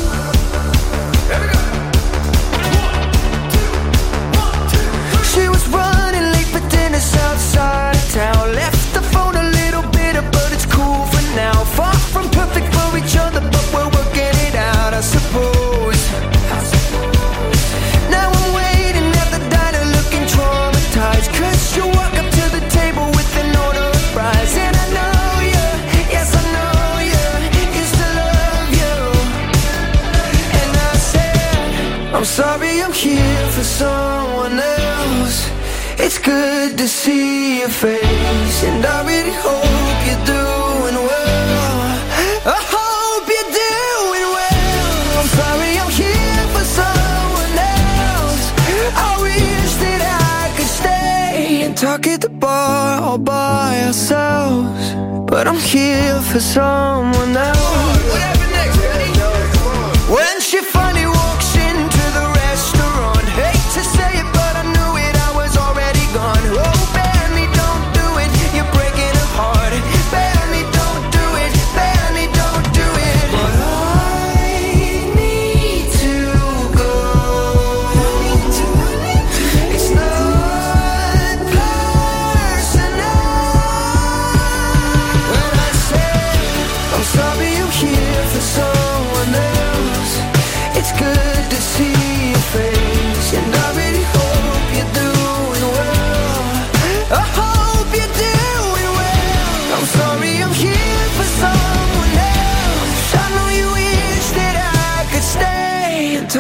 Outside of town, left the phone a little bitter, but it's cool for now. Far from perfect for each other, but we're working it out, I suppose. Now I'm waiting at the diner, looking traumatized, 'cause you walk up to the table with an order of fries. And I know you, yes I know you, used to love you. And I said, I'm sorry, I'm here for someone else. It's good to see your face, and I really hope you're doing well. I hope you're doing well. I'm sorry, I'm here for someone else. I wish that I could stay and talk at the bar all by ourselves, but I'm here for someone else. What happened next, buddy? When she finally walks into the restaurant, hate to say it, but I knew it, I was already gone. Oh, Benny, don't do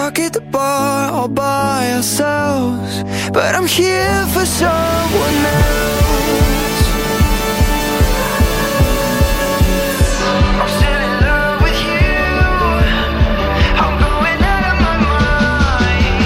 talk at the bar all by ourselves, but I'm here for someone else. I'm still in love with you. I'm going out of my mind.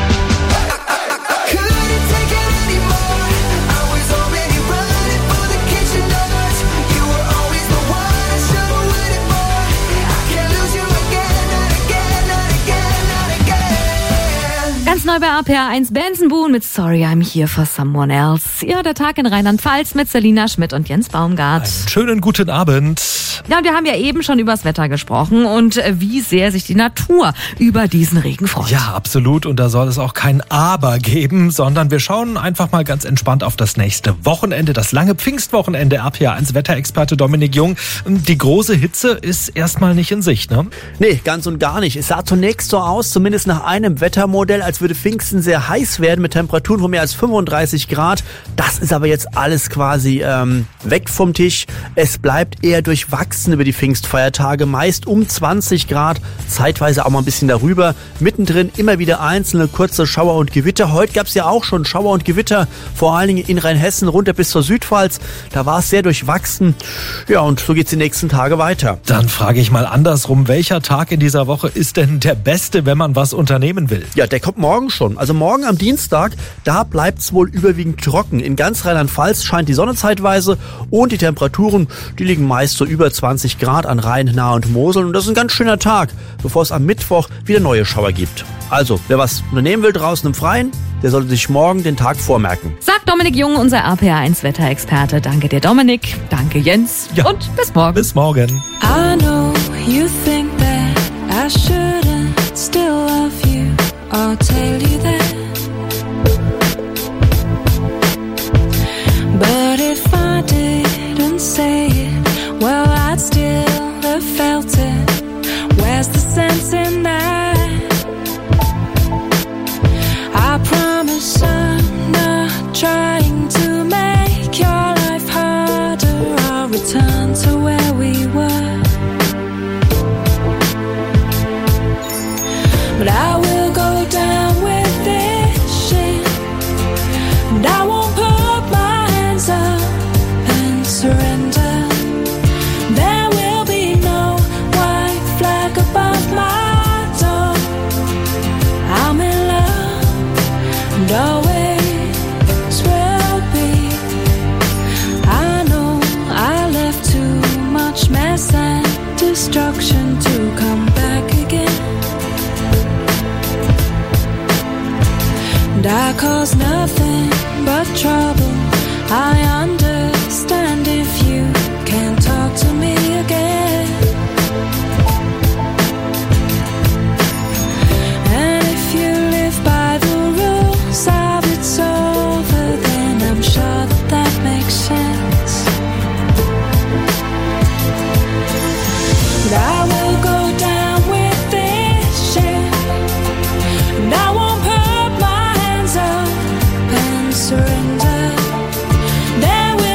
I couldn't take it anymore. I was already running for the kitchen doors. You were always the one I should have waited for. I can't lose you again, not again, not again, not again. Ganz neu bei A P R eins, Benson Boone mit Sorry I'm Here for Someone Else. Ja, der Tag in Rheinland-Pfalz mit Selina Schmidt und Jens Baumgart. Einen schönen guten Abend. Ja, und wir haben ja eben schon über das Wetter gesprochen und wie sehr sich die Natur über diesen Regen freut. Ja, absolut. Und da soll es auch kein Aber geben, sondern wir schauen einfach mal ganz entspannt auf das nächste Wochenende, das lange Pfingstwochenende. A P R eins Wetterexperte Dominik Jung. Die große Hitze ist erstmal nicht in Sicht, ne? Nee, ganz und gar nicht. Es sah zunächst so aus, zumindest nach einem Wettermodell, als würde Pfingsten sehr heiß werden mit Temperaturen von mehr als fünfunddreißig Grad. Das ist aber jetzt alles quasi ähm, weg vom Tisch. Es bleibt eher durchwachsen über die Pfingstfeiertage, meist um zwanzig Grad, zeitweise auch mal ein bisschen darüber. Mittendrin immer wieder einzelne kurze Schauer und Gewitter. Heute gab es ja auch schon Schauer und Gewitter, vor allen Dingen in Rheinhessen runter bis zur Südpfalz. Da war es sehr durchwachsen. Ja, und so geht's die nächsten Tage weiter. Dann frage ich mal andersrum, welcher Tag in dieser Woche ist denn der beste, wenn man was unternehmen will? Ja, der kommt morgen schon. Also morgen am Dienstag, da bleibt's wohl überwiegend trocken. In ganz Rheinland-Pfalz scheint die Sonne zeitweise und die Temperaturen, die liegen meist so über zwanzig Grad an Rhein, Nahe und Mosel. Und das ist ein ganz schöner Tag, bevor es am Mittwoch wieder neue Schauer gibt. Also, wer was unternehmen will draußen im Freien, der sollte sich morgen den Tag vormerken. Sagt Dominik Jung, unser A P R eins Wetterexperte. Danke dir, Dominik. Danke, Jens. Ja. Und bis morgen. Bis morgen. I know you think that I shouldn't still love you. I'll tell you that. But if I didn't say it, well, I'd still have felt it. Where's the sense in that? I promise I'm not trying to make your life harder. I'll return to where we were. But I will go down with this shit, and I won't put my hands up and surrender. There will be no white flag above my door. I'm in love and always will be. I know I left too much mess and destruction to come back again. And I cause nothing but trouble. I understand if you can't talk to me again. And if you live by the rules of it's over, then I'm sure that that makes sense. But I will go down with this shit, and I won't put my hands up and surrender. There will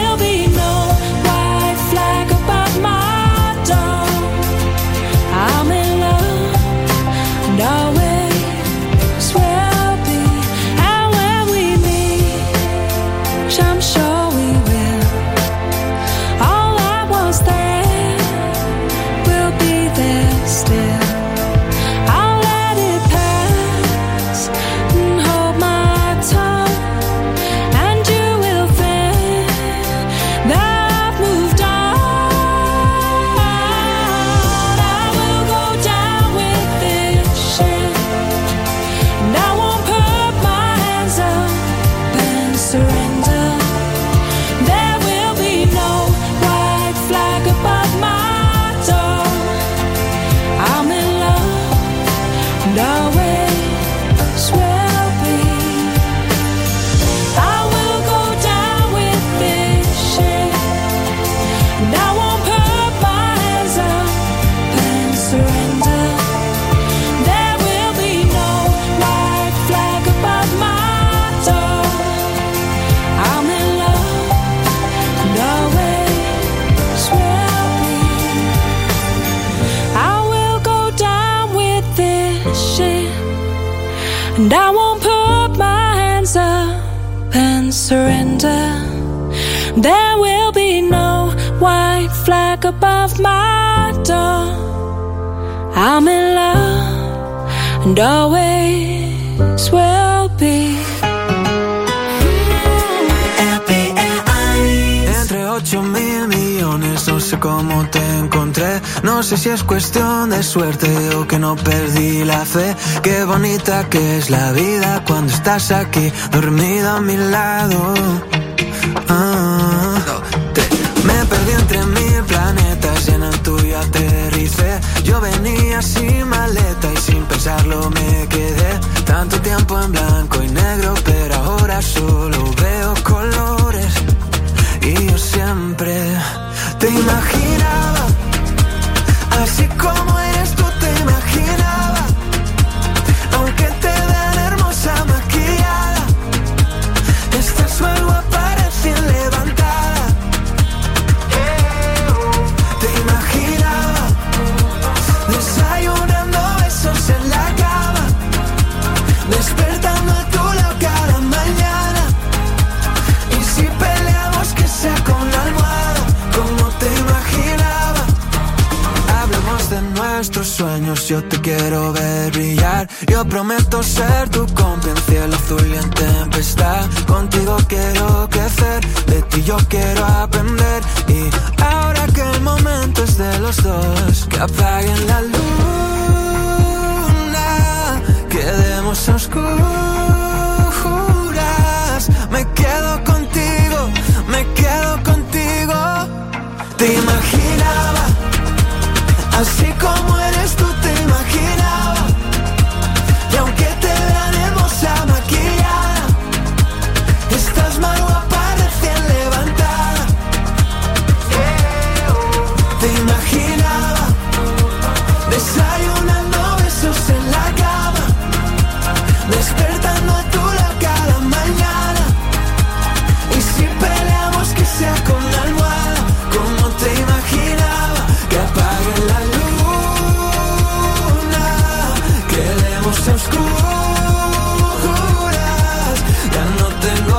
And I won't put my hands up and surrender. There will be no white flag above my door. I'm in love and always will be. Entre ocho mil millones, no sé cómo te encontré. No sé si es cuestión de suerte o que no perdí la fe. Qué bonita que es la vida cuando estás aquí, dormida a mi lado. Ah, me perdí entre mil planetas y en el tuyo aterricé. Yo venía sin maleta y sin pensarlo me quedé. Tanto tiempo en blanco y negro, pero ahora solo veo colores. Y yo siempre te imaginaba, así como eres tú te imaginaba. Aunque te vean hermosa maquillada, estás luego aparecen levantada. Te imaginaba desayunando besos en la cama, despertando a tu lado cada mañana. Y si peleamos que sea con la almohada, como te imaginaba. Hablemos de nuestros sueños, yo te quiero ver brillar. Yo prometo ser tu cómplice en cielo azul y en tempestad. Contigo quiero crecer, de ti yo quiero aprender. Y ahora que el momento es de los dos, que apaguen la luna, quedemos a oscuras. Me quedo contigo, me quedo contigo. Te imaginaba, así como eres tú te imaginaba. Y aunque te vean hermosa maquillada, estás más guapa recién levantada. Te imaginaba desayunando besos en la cama, despertando a tu lado cada mañana. Y si peleamos que sea con la almohada, como te imaginaba. Que apague la luna, quedemos a oscuras. Ya no tengo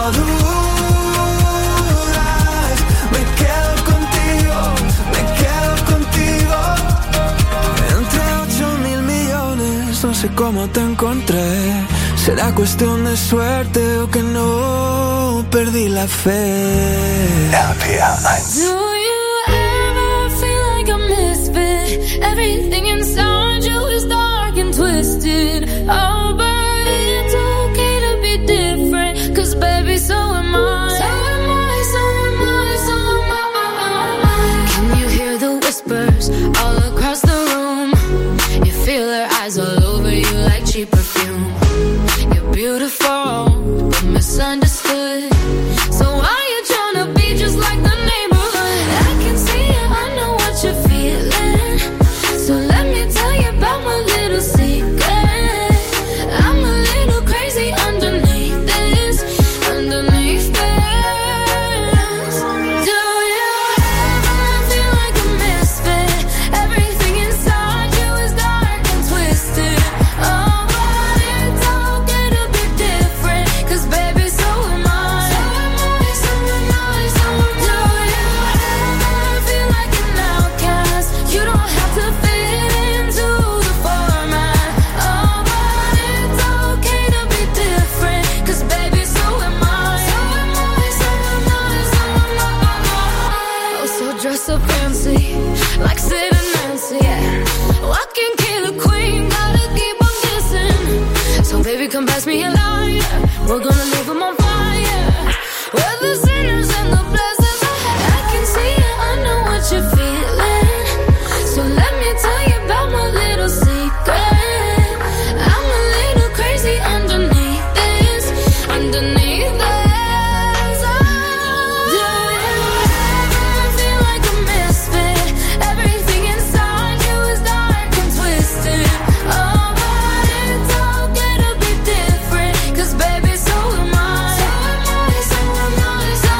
dudas, me quedo contigo, me quedo contigo. Entre ocho mil millones, no sé cómo te encontré. Será cuestión de suerte o que no perdí la fe. R P R eins. Do you ever feel like a misfit? Everything inside you is dark and twisted. Oh, but it's okay to be different, 'cause baby, so am I. So am I, so am I, so am I. Can you hear the whispers all across the room? You feel their eyes all over you like cheap perfume. You're beautiful, but misunderstood. So why you tryna be just like the neighborhood? I can see it, I know what you're feeling. So let me tell you about my little secret. I'm a little crazy underneath this, underneath this. Do you ever feel like a misfit? Everything inside you is dark and twisted. Oh, but it's okay to be different, 'cause baby, so am I. So am I, so am I, so am I. Do you ever feel like an outcast? You don't have to fit into the format. Oh, but it's okay to be different, 'cause baby, so am I. So am I, so am I, so am I. Oh, so dress up fancy, like Sid and Nancy. Oh, I can kill a queen, gotta keep on kissing. So baby, come pass me a light, we're gonna leave 'em on fire. We're the sinners and the blessings. I can see it, I know what you're feeling. So let me tell you about my little secret. I'm a little crazy underneath this, underneath this. Oh, do you ever feel like a misfit? Everything inside you is dark and twisted. Oh, but it's okay to be different, 'cause baby, so am I. So am I, so am I, so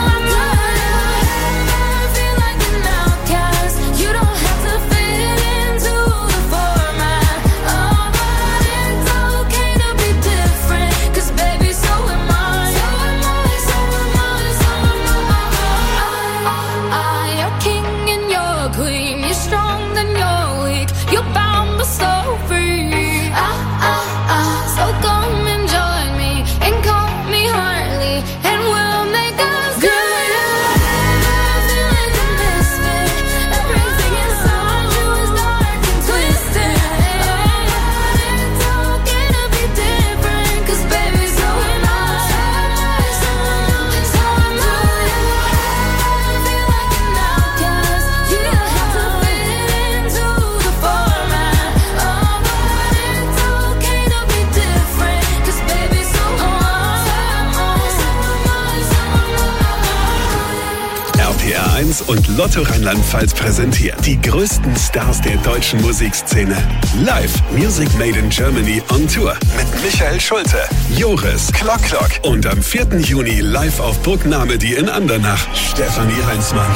und Lotto Rheinland-Pfalz präsentiert die größten Stars der deutschen Musikszene. Live Music Made in Germany on Tour mit Michael Schulte, Joris, Klock Klock und am vierten Juni live auf Burg Namedy in Andernach, Stefanie Heinzmann.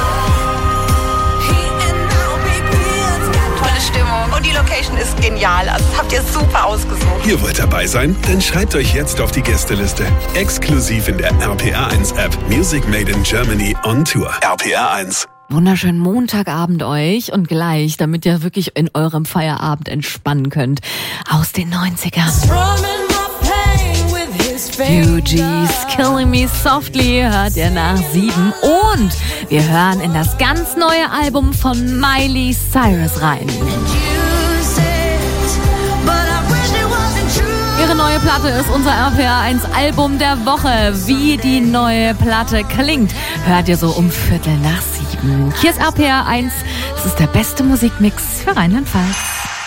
Tolle Stimmung und die Location ist genial. Also das habt ihr super ausgesucht. Ihr wollt dabei sein? Dann schreibt euch jetzt auf die Gästeliste. Exklusiv in der R P R eins App. Music Made in Germany on Tour. R P R eins. Wunderschönen Montagabend euch und gleich, damit ihr wirklich in eurem Feierabend entspannen könnt, aus den neunzigern. Fugees, Killing Me Softly hört ihr nach sieben und wir hören in das ganz neue Album von Miley Cyrus rein. Ihre neue Platte ist unser R P R eins Album der Woche. Wie die neue Platte klingt, hört ihr so um Viertel nach sieben. Hier ist R P R eins, das ist der beste Musikmix für Rheinland-Pfalz.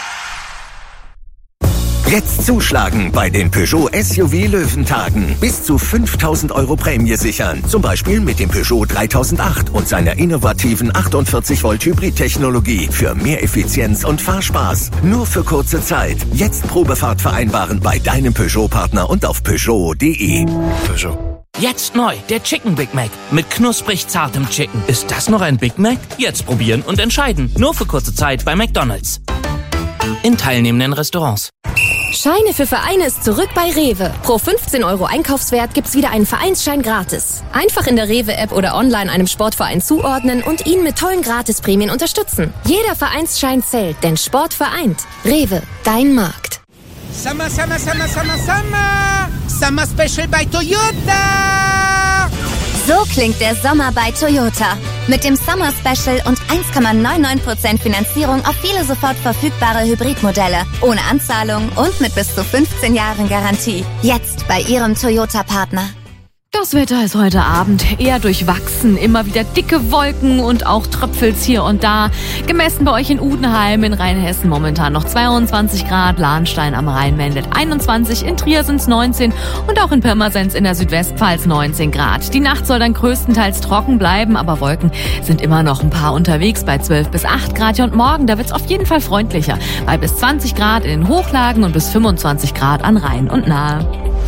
Jetzt zuschlagen bei den Peugeot S U V Löwentagen. Bis zu fünftausend Euro Prämie sichern. Zum Beispiel mit dem Peugeot dreitausendacht und seiner innovativen achtundvierzig Volt Hybrid-Technologie für mehr Effizienz und Fahrspaß. Nur für kurze Zeit. Jetzt Probefahrt vereinbaren bei deinem Peugeot-Partner und auf Peugeot punkt de. Peugeot. Jetzt neu, der Chicken Big Mac mit knusprig zartem Chicken. Ist das noch ein Big Mac? Jetzt probieren und entscheiden. Nur für kurze Zeit bei McDonald's. In teilnehmenden Restaurants. Scheine für Vereine ist zurück bei Rewe. Pro fünfzehn Euro Einkaufswert gibt's wieder einen Vereinsschein gratis. Einfach in der Rewe-App oder online einem Sportverein zuordnen und ihn mit tollen Gratisprämien unterstützen. Jeder Vereinsschein zählt, denn Sport vereint. Rewe, dein Markt. Summer, Summer, Summer, Summer, Summer! Summer Special bei Toyota! So klingt der Sommer bei Toyota. Mit dem Summer Special und eins Komma neunundneunzig Prozent Finanzierung auf viele sofort verfügbare Hybridmodelle. Ohne Anzahlung und mit bis zu fünfzehn Jahren Garantie. Jetzt bei Ihrem Toyota-Partner. Das Wetter ist heute Abend eher durchwachsen. Immer wieder dicke Wolken und auch Tröpfels hier und da. Gemessen bei euch in Udenheim in Rheinhessen momentan noch zweiundzwanzig Grad. Lahnstein am Rhein meldet einundzwanzig. In Trier sind's neunzehn. Und auch in Pirmasens in der Südwestpfalz neunzehn Grad. Die Nacht soll dann größtenteils trocken bleiben, aber Wolken sind immer noch ein paar unterwegs bei zwölf bis acht Grad. Ja, und morgen, da wird's auf jeden Fall freundlicher. Bei bis zwanzig Grad in den Hochlagen und bis fünfundzwanzig Grad an Rhein und Nahe.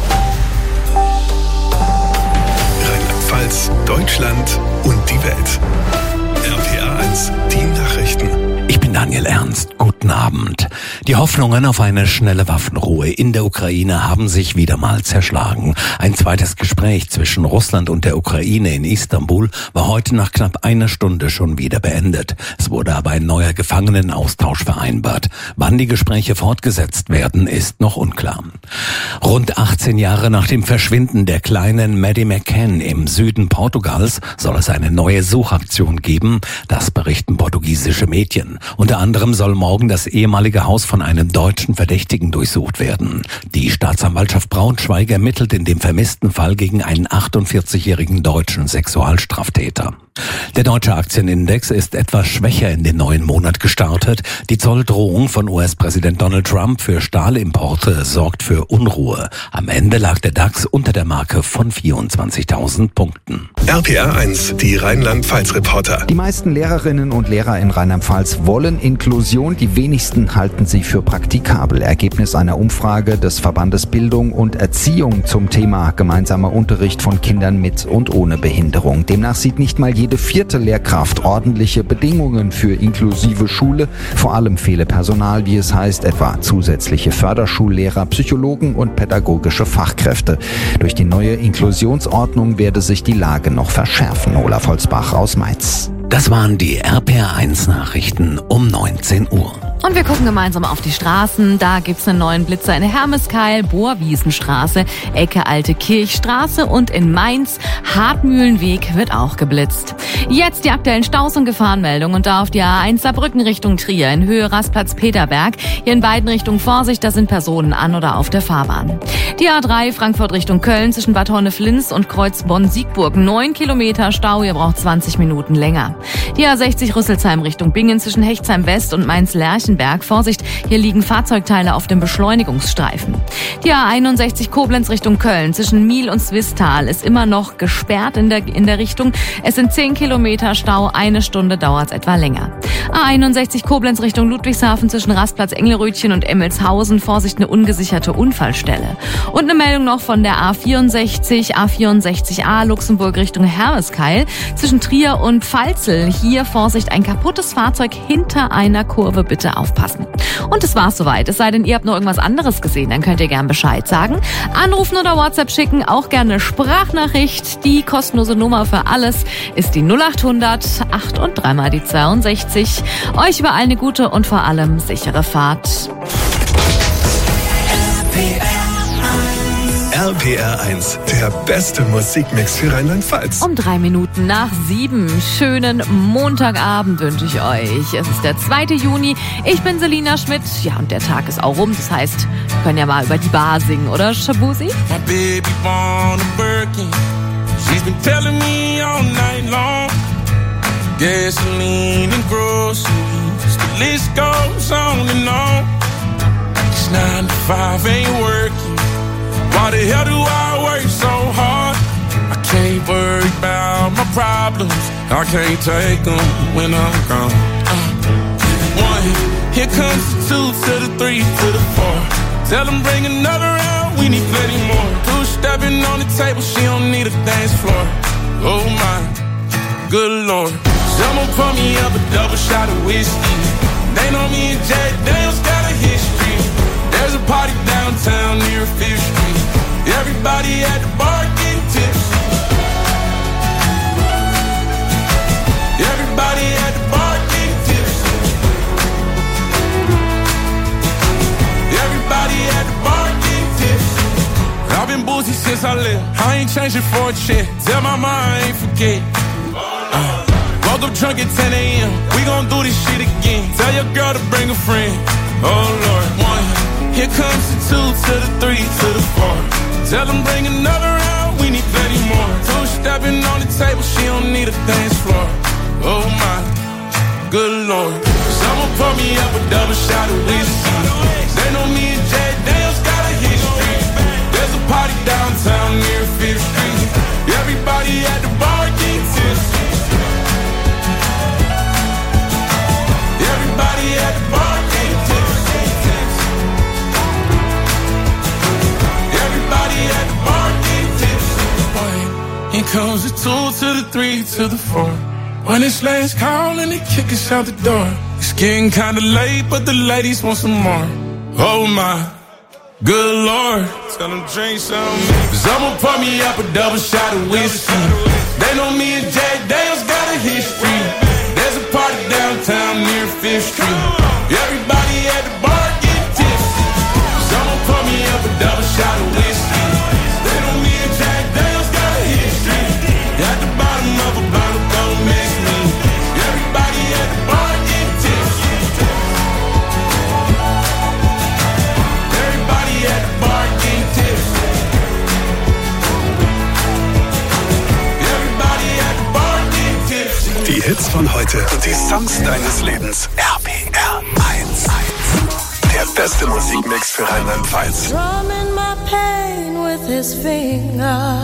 Rheinland-Pfalz, Deutschland und die Welt. R P R eins, die Nachrichten. Ich bin Daniel Ernst. Guten Abend. Die Hoffnungen auf eine schnelle Waffenruhe in der Ukraine haben sich wieder mal zerschlagen. Ein zweites Gespräch zwischen Russland und der Ukraine in Istanbul war heute nach knapp einer Stunde schon wieder beendet. Es wurde aber ein neuer Gefangenenaustausch vereinbart. Wann die Gespräche fortgesetzt werden, ist noch unklar. Rund achtzehn Jahre nach dem Verschwinden der kleinen Maddie McCann im Süden Portugals soll es eine neue Suchaktion geben. Das berichten portugiesische Medien. Unter anderem soll morgen das ehemalige Haus von einem deutschen Verdächtigen durchsucht werden. Die Staatsanwaltschaft Braunschweig ermittelt in dem vermissten Fall gegen einen achtundvierzigjährigen deutschen Sexualstraftäter. Der deutsche Aktienindex ist etwas schwächer in den neuen Monat gestartet. Die Zolldrohung von U S-Präsident Donald Trump für Stahlimporte sorgt für Unruhe. Am Ende lag der DAX unter der Marke von vierundzwanzigtausend Punkten. R P R eins, die Rheinland-Pfalz-Reporter. Die meisten Lehrerinnen und Lehrer in Rheinland-Pfalz wollen Inklusion, die wenigsten halten sie für praktikabel. Ergebnis einer Umfrage des Verbandes Bildung und Erziehung zum Thema gemeinsamer Unterricht von Kindern mit und ohne Behinderung. Demnach sieht nicht mal jede vierte Lehrkraft ordentliche Bedingungen für inklusive Schule. Vor allem fehle Personal, wie es heißt, etwa zusätzliche Förderschullehrer, Psychologen und pädagogische Fachkräfte. Durch die neue Inklusionsordnung werde sich die Lage noch verschärfen. Olaf Holzbach aus Mainz. Das waren die R P R eins Nachrichten um neunzehn Uhr. Und wir gucken gemeinsam auf die Straßen. Da gibt's einen neuen Blitzer in Hermeskeil, Bohrwiesenstraße, Ecke Alte Kirchstraße und in Mainz Hartmühlenweg wird auch geblitzt. Jetzt die aktuellen Staus- und Gefahrenmeldungen und da auf die A eins Saarbrücken Richtung Trier in Höhe Rastplatz Peterberg. Hier in beiden Richtungen Vorsicht, da sind Personen an oder auf der Fahrbahn. Die A drei Frankfurt Richtung Köln zwischen Bad Honnef-Linz und Kreuz Bonn-Siegburg. Neun Kilometer Stau, ihr braucht zwanzig Minuten länger. Die A sechzig Rüsselsheim Richtung Bingen zwischen Hechtsheim West und Mainz-Lerchen Lichtenberg. Vorsicht, hier liegen Fahrzeugteile auf dem Beschleunigungsstreifen. Die A einundsechzig Koblenz Richtung Köln zwischen Miel und Swisttal ist immer noch gesperrt in der, in der Richtung. Es sind zehn Kilometer Stau, eine Stunde dauert es etwa länger. A einundsechzig Koblenz Richtung Ludwigshafen zwischen Rastplatz Engelrötchen und Emmelshausen. Vorsicht, eine ungesicherte Unfallstelle. Und eine Meldung noch von der A vierundsechzig, A vierundsechzig A Luxemburg Richtung Hermeskeil zwischen Trier und Pfalzel. Hier Vorsicht, ein kaputtes Fahrzeug hinter einer Kurve, bitte aufpassen. Und es war's soweit. Es sei denn, ihr habt noch irgendwas anderes gesehen, dann könnt ihr gern Bescheid sagen. Anrufen oder WhatsApp schicken, auch gerne Sprachnachricht. Die kostenlose Nummer für alles ist die null achthundert acht und dreimal die zweiundsechzig. Euch überall eine gute und vor allem sichere Fahrt. R P R eins, der beste Musikmix für Rheinland-Pfalz. Um drei Minuten nach sieben. Schönen Montagabend wünsche ich euch. Es ist der zweite Juni. Ich bin Selina Schmidt. Ja, und der Tag ist auch rum. Das heißt, wir können ja mal über die Bar singen, oder, Shabuzi? My baby born a Birkin. She's been telling me all night long. Gasoline and groceries. The list goes on and on. It's nine to five ain't working. Why the hell do I work so hard? I can't worry about my problems. I can't take them when I'm gone. Uh, one, here comes the two to the three to the four. Tell them bring another round, we need plenty more. Two stepping on the table, she don't need a dance floor. Oh my, good Lord. Someone pour me up a double shot of whiskey. They know me and Jack Daniels got a history. There's a party downtown near Fifth Street. Everybody at the bar getting tipsy. Everybody at the bar getting tipsy. Everybody at the bar getting tipsy. I've been boozy since I left. I ain't changing for a check. Tell my mom I ain't forget. Uh, woke up drunk at ten a.m. We gon' do this shit again. Tell your girl to bring a friend. Oh Lord, one. Here comes the two to the three to the four. Tell them bring another round, we need plenty more. Two stepping on the table, she don't need a dance floor. Oh my, good Lord. Someone pour me up a double shot of whiskey. They know me and Jack Daniels got a history. There's a party downtown near Fifth Street. Everybody at the bar getting tipsy. Everybody at the bar getting tipsy. At the bar, getting tipsy. Here comes the two to the three to the four. When it's last call and they kick us out the door. It's getting kinda late, but the ladies want some more. Oh my, good Lord. Tell them drink some. Someone pour me up a double shot of whiskey. They know me and Jack Daniels got a history. There's a party downtown near Fifth Street. Everybody at the bar getting tipsy. Someone pour me up a double shot of whiskey. Die Hits von heute und die Songs deines Lebens. R P R eins. Der beste Musikmix für Rheinland-Pfalz. Drumming my pain with his fingers,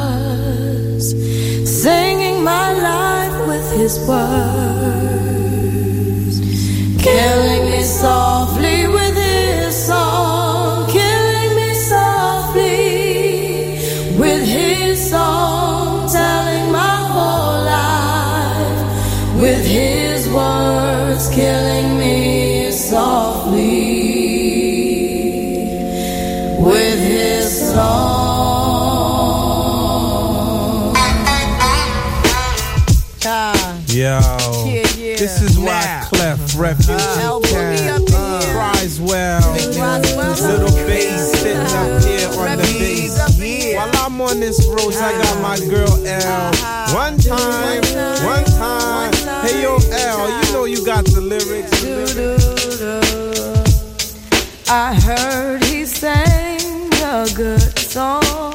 singing my life with his words, killing me softly with his song, killing me softly with his song, telling my whole life with his words, killing me softly with his song. Yo, yeah, yeah. This is why Clef Refugee uh, Camp cries well. Little bass sitting up here on the bass. While I'm on this road, I got my girl L. One time, one time. Hey yo L, you know you got the lyrics. I heard he sang a good song.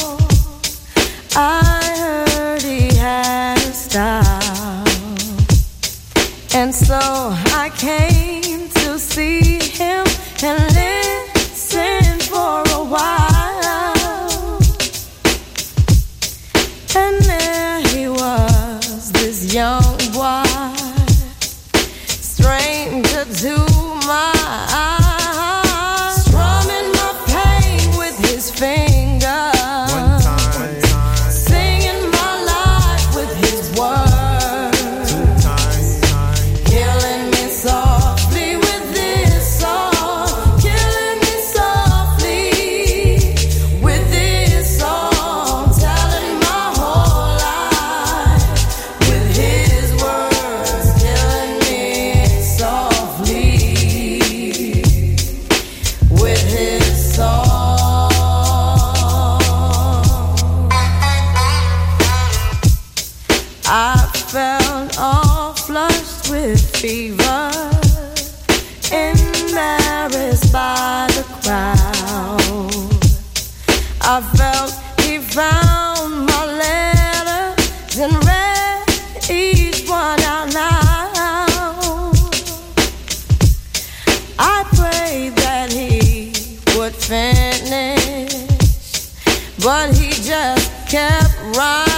I heard he had a style. And so I came to see him and listen for a while. And there he was, this young boy, stranger to my eyes, strumming my pain with his fingers, one time, singing my life with his words, two times, killing me softly with this song, killing me softly with this song, telling my whole life with his words, killing me softly with his song. I felt all flushed with fever, embarrassed by the crowd. I felt he found my letters and read each one out loud. I prayed that he would finish, but he just kept writing.